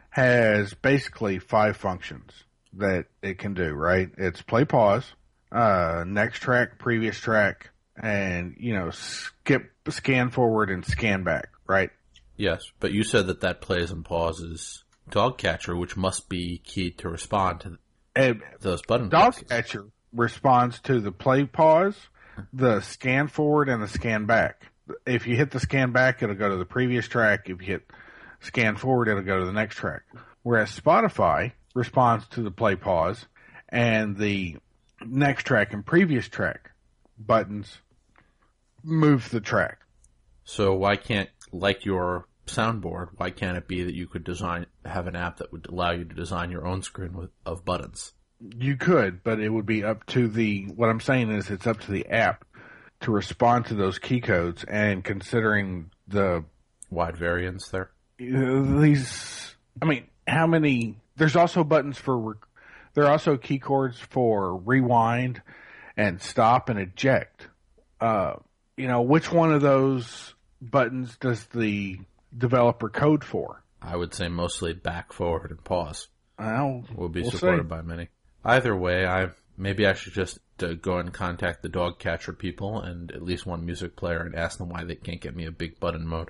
has basically five functions that it can do, right? It's play pause, uh, next track, previous track, and, you know, skip, scan forward and scan back, right? Yes, but you said that that plays and pauses Dog Catcher, which must be keyed to respond to and those button Dog presses. Catcher responds to the play pause, the scan forward, and the scan back. If you hit the scan back, it'll go to the previous track. If you hit scan forward, it'll go to the next track. Whereas Spotify responds to the play pause and the next track and previous track buttons move the track. So why can't, like your soundboard, why can't it be that you could design, have an app that would allow you to design your own screen with, of buttons? You could, but it would be up to the, what I'm saying is it's up to the app to respond to those key codes, and considering the wide variance there. These, I mean, how many, there's also buttons for, there are also key cords for rewind and stop and eject. Uh, you know, which one of those buttons does the developer code for? I would say mostly back, forward, and pause. Well, will be we'll supported see. by many. Either way, I maybe I should just uh, go and contact the Dog Catcher people and at least one music player and ask them why they can't get me a big button mode.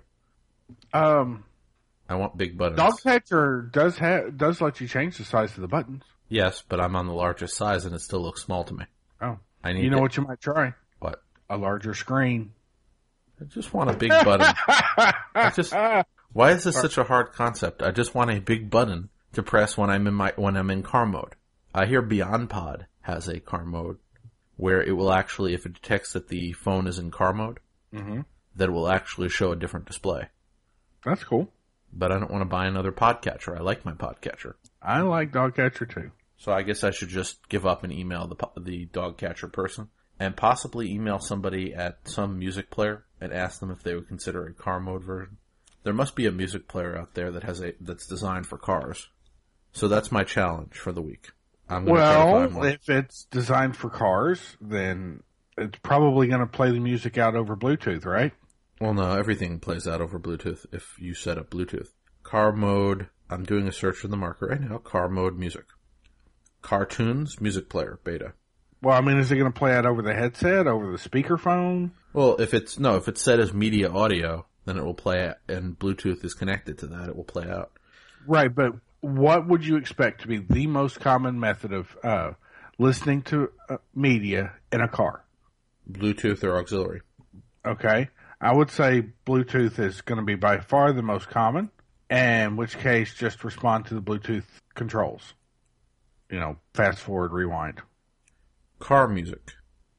Um, I want big buttons. Dog Catcher does have does let you change the size of the buttons. Yes, but I'm on the largest size and it still looks small to me. Oh, I need you know to, what you might try? What? A larger screen. I just want a big button. I just. Why is this such a hard concept? I just want a big button to press when I'm in my when I'm in car mode. I hear BeyondPod has a car mode where it will actually, if it detects that the phone is in car mode, mm-hmm. that it will actually show a different display. That's cool. But I don't want to buy another podcatcher. I like my podcatcher. I like Dog Catcher too. So I guess I should just give up and email the the Dog Catcher person, and possibly email somebody at some music player and ask them if they would consider a car mode version. There must be a music player out there that has a that's designed for cars. So that's my challenge for the week. I'm gonna try to find Well, one. if it's designed for cars, then it's probably going to play the music out over Bluetooth, right? Well, no, everything plays out over Bluetooth if you set up Bluetooth. Car mode, I'm doing a search for the marker right now. Car mode music. Cartoons, music player, beta. Well, I mean, is it going to play out over the headset, over the speakerphone? Well, if it's, no, if it's set as media audio, then it will play out, and Bluetooth is connected to that, it will play out. Right, but what would you expect to be the most common method of uh, listening to uh, media in a car? Bluetooth or auxiliary. Okay. I would say Bluetooth is going to be by far the most common, and in which case just respond to the Bluetooth controls. You know, fast forward, rewind. Car music.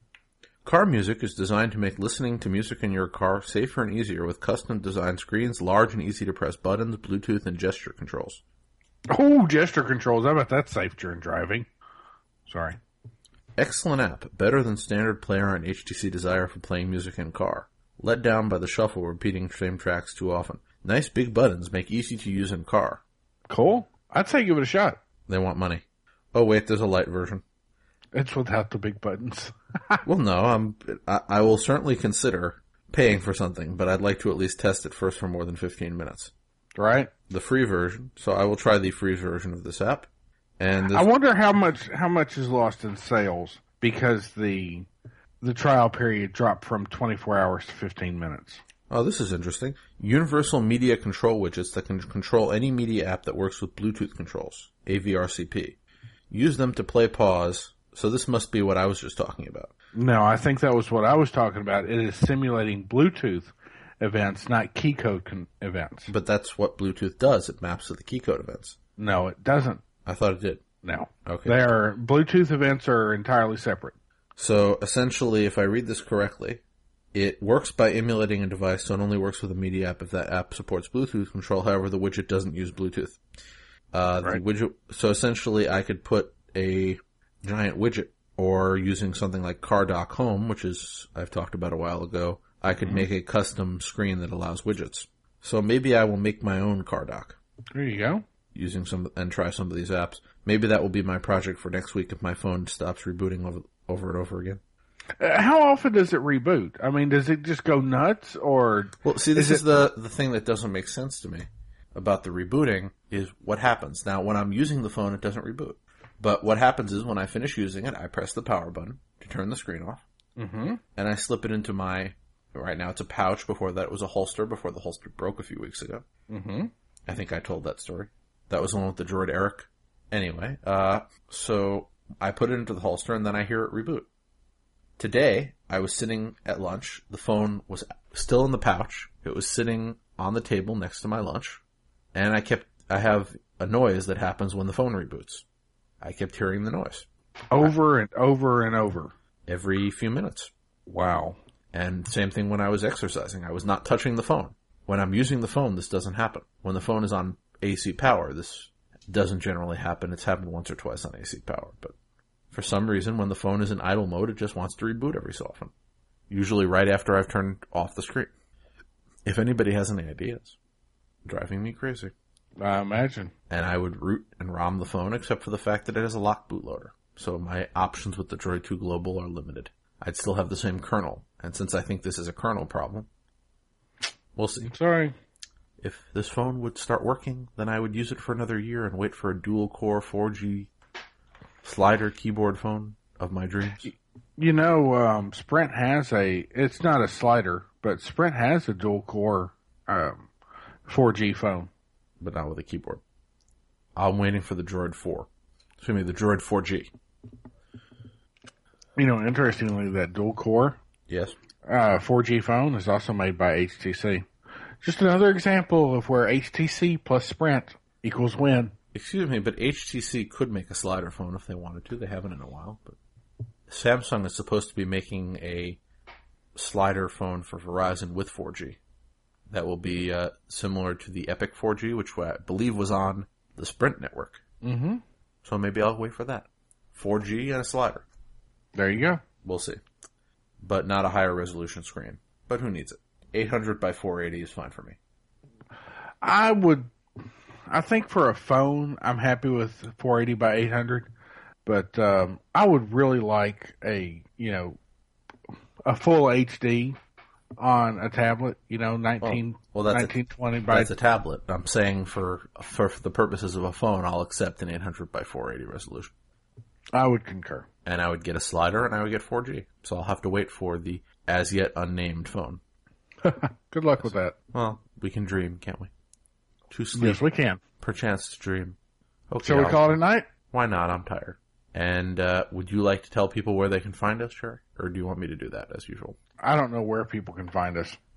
Car music is designed to make listening to music in your car safer and easier with custom designed screens, large and easy to press buttons, Bluetooth, and gesture controls. Oh, gesture controls. I bet that's safe during driving. Sorry. Excellent app. Better than standard player and H T C Desire for playing music in car. Let down by the shuffle repeating same tracks too often. Nice big buttons make easy to use in car. Cool. I'd say give it a shot. They want money. Oh wait, there's a light version. It's without the big buttons. Well, no, I'm, I, I will certainly consider paying for something, but I'd like to at least test it first for more than fifteen minutes. Right. The free version. So I will try the free version of this app. And this, I wonder how much how much is lost in sales because the the trial period dropped from twenty-four hours to fifteen minutes. Oh, this is interesting. Universal Media Control widgets that can control any media app that works with Bluetooth controls, A V R C P. Use them to play pause. So this must be what I was just talking about. No, I think that was what I was talking about. It is simulating Bluetooth events, not key code con- events. But that's what Bluetooth does. It maps to the key code events. No, it doesn't. I thought it did. No. Okay. They are, Bluetooth events are entirely separate. So essentially, if I read this correctly, it works by emulating a device, so it only works with a media app if that app supports Bluetooth control. However, the widget doesn't use Bluetooth. Uh, right. the widget, so essentially, I could put a giant widget, or using something like CarDock Home, which is I've talked about a while ago, I could mm-hmm. make a custom screen that allows widgets. So maybe I will make my own CarDock. There you go. Using some and try some of these apps. Maybe that will be my project for next week if my phone stops rebooting over over and over again. Uh, how often does it reboot? I mean, does it just go nuts, or well? See, this is, is it... the the thing that doesn't make sense to me about the rebooting is what happens now when I'm using the phone. It doesn't reboot, but what happens is when I finish using it, I press the power button to turn the screen off, mm-hmm. and I slip it into my. Right now, it's a pouch. Before that, it was a holster. Before the holster broke a few weeks ago. Mm-hmm. I think I told that story. That was the one with the droid Eric. Anyway, uh, so I put it into the holster and then I hear it reboot. Today, I was sitting at lunch. The phone was still in the pouch. It was sitting on the table next to my lunch. And I kept, I have a noise that happens when the phone reboots. I kept hearing the noise. Over I, and over and over. Every few minutes. Wow. And same thing when I was exercising. I was not touching the phone. When I'm using the phone, this doesn't happen. When the phone is on A C power, this doesn't generally happen. It's happened once or twice on A C power, but for some reason, when the phone is in idle mode, it just wants to reboot every so often. Usually right after I've turned off the screen. If anybody has any ideas, driving me crazy. I imagine. And I would root and ROM the phone, except for the fact that it has a lock bootloader. So my options with the Droid two Global are limited. I'd still have the same kernel, and since I think this is a kernel problem, we'll see. Sorry. If this phone would start working, then I would use it for another year and wait for a dual-core four G slider keyboard phone of my dreams. You know, um, Sprint has a, it's not a slider, but Sprint has a dual-core um, four G phone. But not with a keyboard. I'm waiting for the Droid four. Excuse me, the Droid four G. You know, interestingly, that dual-core yes. uh, four G phone is also made by H T C. Just another example of where H T C plus Sprint equals win. Excuse me, but H T C could make a slider phone if they wanted to. They haven't in a while. But Samsung is supposed to be making a slider phone for Verizon with four G. That will be uh, similar to the Epic four G, which I believe was on the Sprint network. Mm-hmm. So maybe I'll wait for that. four G and a slider. There you go. We'll see. But not a higher resolution screen. But who needs it? eight hundred by four eighty is fine for me. I would, I think for a phone, I'm happy with four eighty by eight hundred. But um, I would really like a, you know, a full H D on a tablet, you know, nineteen, well, well, that's nineteen twenty by... That's a tablet. I'm saying for, for the purposes of a phone, I'll accept an eight hundred by four eighty resolution. I would concur. And I would get a slider and I would get four G. So I'll have to wait for the as yet unnamed phone. Good luck with that. Well, we can dream, can't we? To sleep. Yes, we can. Perchance to dream. Okay. Shall we I'll, call it a night? Why not? I'm tired. And uh, would you like to tell people where they can find us, Sherry? Or do you want me to do that as usual? I don't know where people can find us.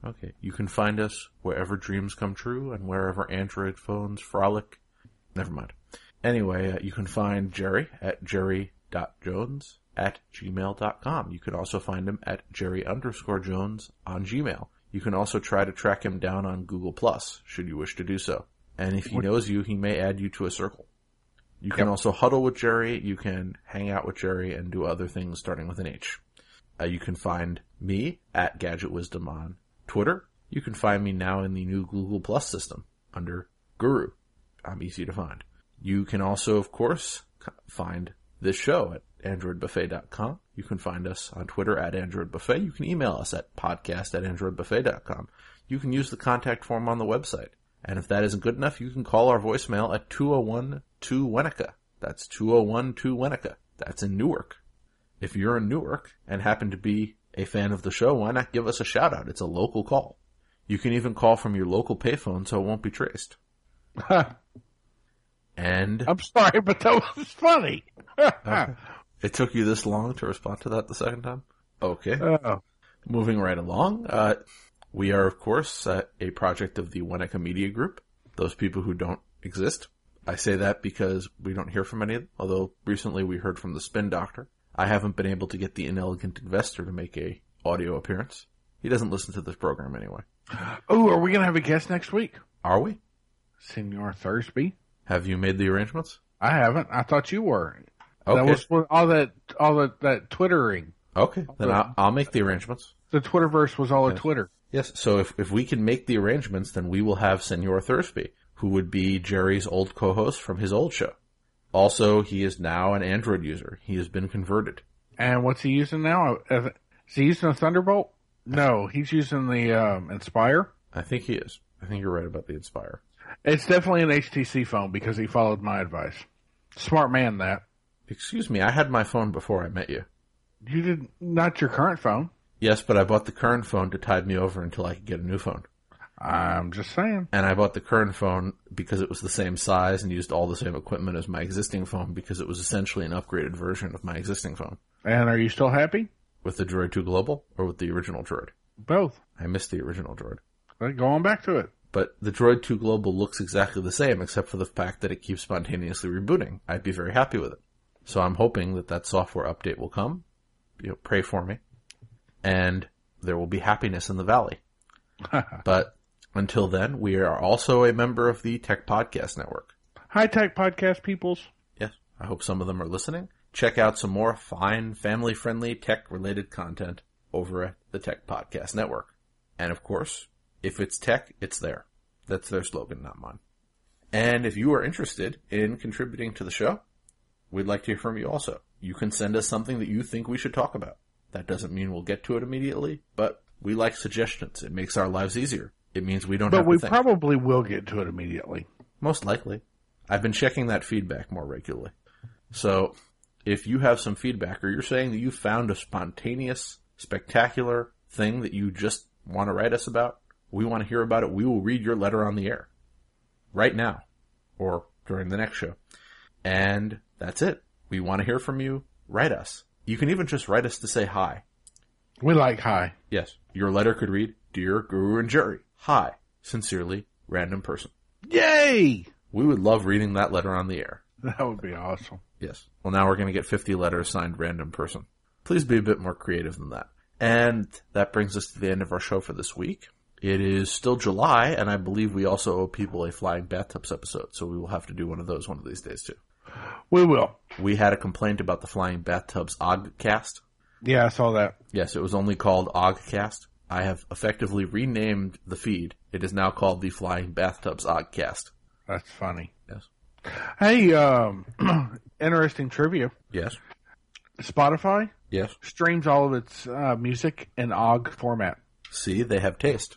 Okay. You can find us wherever dreams come true and wherever Android phones frolic. Never mind. Anyway, uh, you can find Jerry at jerry dot jones at gmail dot com. You can also find him at jerry underscore jones on Gmail. You can also try to track him down on Google Plus, should you wish to do so. And if he knows you, he may add you to a circle. You can yep. also huddle with Jerry. You can hang out with Jerry and do other things starting with an H. Uh, you can find me at Gadget Wisdom on Twitter. You can find me now in the new Google Plus system under Guru. I'm easy to find. You can also, of course, find this show at android buffet dot com. You can find us on Twitter at Android Buffet. You can email us at podcast at android buffet dot com. You can use the contact form on the website. And if that isn't good enough, you can call our voicemail at two oh one two Wennica. That's two oh one two Wennica. That's in Newark. If you're in Newark and happen to be a fan of the show, why not give us a shout out? It's a local call. You can even call from your local payphone so it won't be traced. And I'm sorry, but that was funny. Okay. It took you this long to respond to that the second time? Okay. Oh. Moving right along, uh, we are, of course, uh, a project of the Wennica Media Group. Those people who don't exist. I say that because we don't hear from any of them, although recently we heard from the Spin Doctor. I haven't been able to get the Inelegant Investor to make a audio appearance. He doesn't listen to this program anyway. Oh, are we going to have a guest next week? Are we? Senor Thursby. Have you made the arrangements? I haven't. I thought you were. Okay. That was for all that, all that, that Twittering. Okay, then the, I'll, I'll make the arrangements. The Twitterverse was all yes. a Twitter. Yes, so if, if we can make the arrangements, then we will have Senor Thursby, who would be Jerry's old co-host from his old show. Also, he is now an Android user. He has been converted. And what's he using now? Is he using a Thunderbolt? No, he's using the um, Inspire. I think he is. I think you're right about the Inspire. It's definitely an H T C phone because he followed my advice. Smart man, that. Excuse me, I had my phone before I met you. You did not your current phone. Yes, but I bought the current phone to tide me over until I could get a new phone. I'm just saying. And I bought the current phone because it was the same size and used all the same equipment as my existing phone because it was essentially an upgraded version of my existing phone. And are you still happy? With the Droid two Global or with the original Droid? Both. I missed the original Droid. Right, go on back to it. But the Droid two Global looks exactly the same except for the fact that it keeps spontaneously rebooting. I'd be very happy with it. So I'm hoping that that software update will come. You know, pray for me. And there will be happiness in the valley. But until then, we are also a member of the Tech Podcast Network. Hi, Tech Podcast peoples. Yes, I hope some of them are listening. Check out some more fine, family-friendly, tech-related content over at the Tech Podcast Network. And of course, if it's tech, it's there. That's their slogan, not mine. And if you are interested in contributing to the show, we'd like to hear from you also. You can send us something that you think we should talk about. That doesn't mean we'll get to it immediately, but we like suggestions. It makes our lives easier. It means we don't but have to we think. probably will get to it immediately. Most likely. I've been checking that feedback more regularly. So, if you have some feedback, or you're saying that you found a spontaneous, spectacular thing that you just want to write us about, we want to hear about it, we will read your letter on the air. Right now. Or during the next show. And that's it. We want to hear from you. Write us. You can even just write us to say hi. We like hi. Yes. Your letter could read, Dear Guru and Jerry, hi. Sincerely, random person. Yay! We would love reading that letter on the air. That would be awesome. Yes. Well, now we're going to get fifty letters signed random person. Please be a bit more creative than that. And that brings us to the end of our show for this week. It is still July, and I believe we also owe people a Flying Bathtubs episode, so we will have to do one of those one of these days, too. We will. We had a complaint about the Flying Bathtubs Ogcast. Yeah, I saw that. Yes, it was only called Ogcast. I have effectively renamed the feed. It is now called the Flying Bathtubs Ogcast. That's funny. Yes. Hey, um, interesting trivia. Yes. Spotify? Yes. Streams all of its uh, music in O G format. See, they have taste.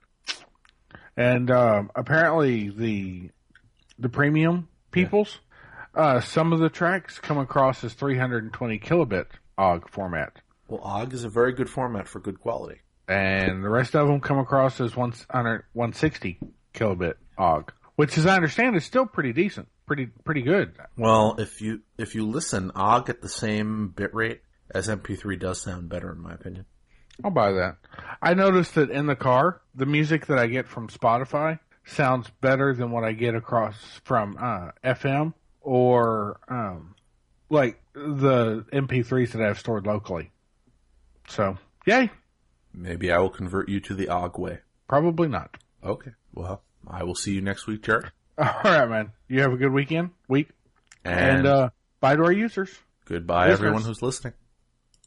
And um, apparently the the premium peoples, yeah. uh, some of the tracks come across as three hundred twenty kilobit O G format. Well, O G is a very good format for good quality. And the rest of them come across as one sixty kilobit O G, which, as I understand, is still pretty decent, pretty pretty good. Well, if you if you listen, O G at the same bitrate as M P three does sound better, in my opinion. I'll buy that. I noticed that in the car, the music that I get from Spotify sounds better than what I get across from uh, F M or um, like the M P threes that I have stored locally. So, yay. Maybe I will convert you to the O G way. Probably not. Okay. Well, I will see you next week, Jared. All right, man. You have a good weekend, week. And, and uh, bye to our users. Goodbye, Listeners. everyone who's listening.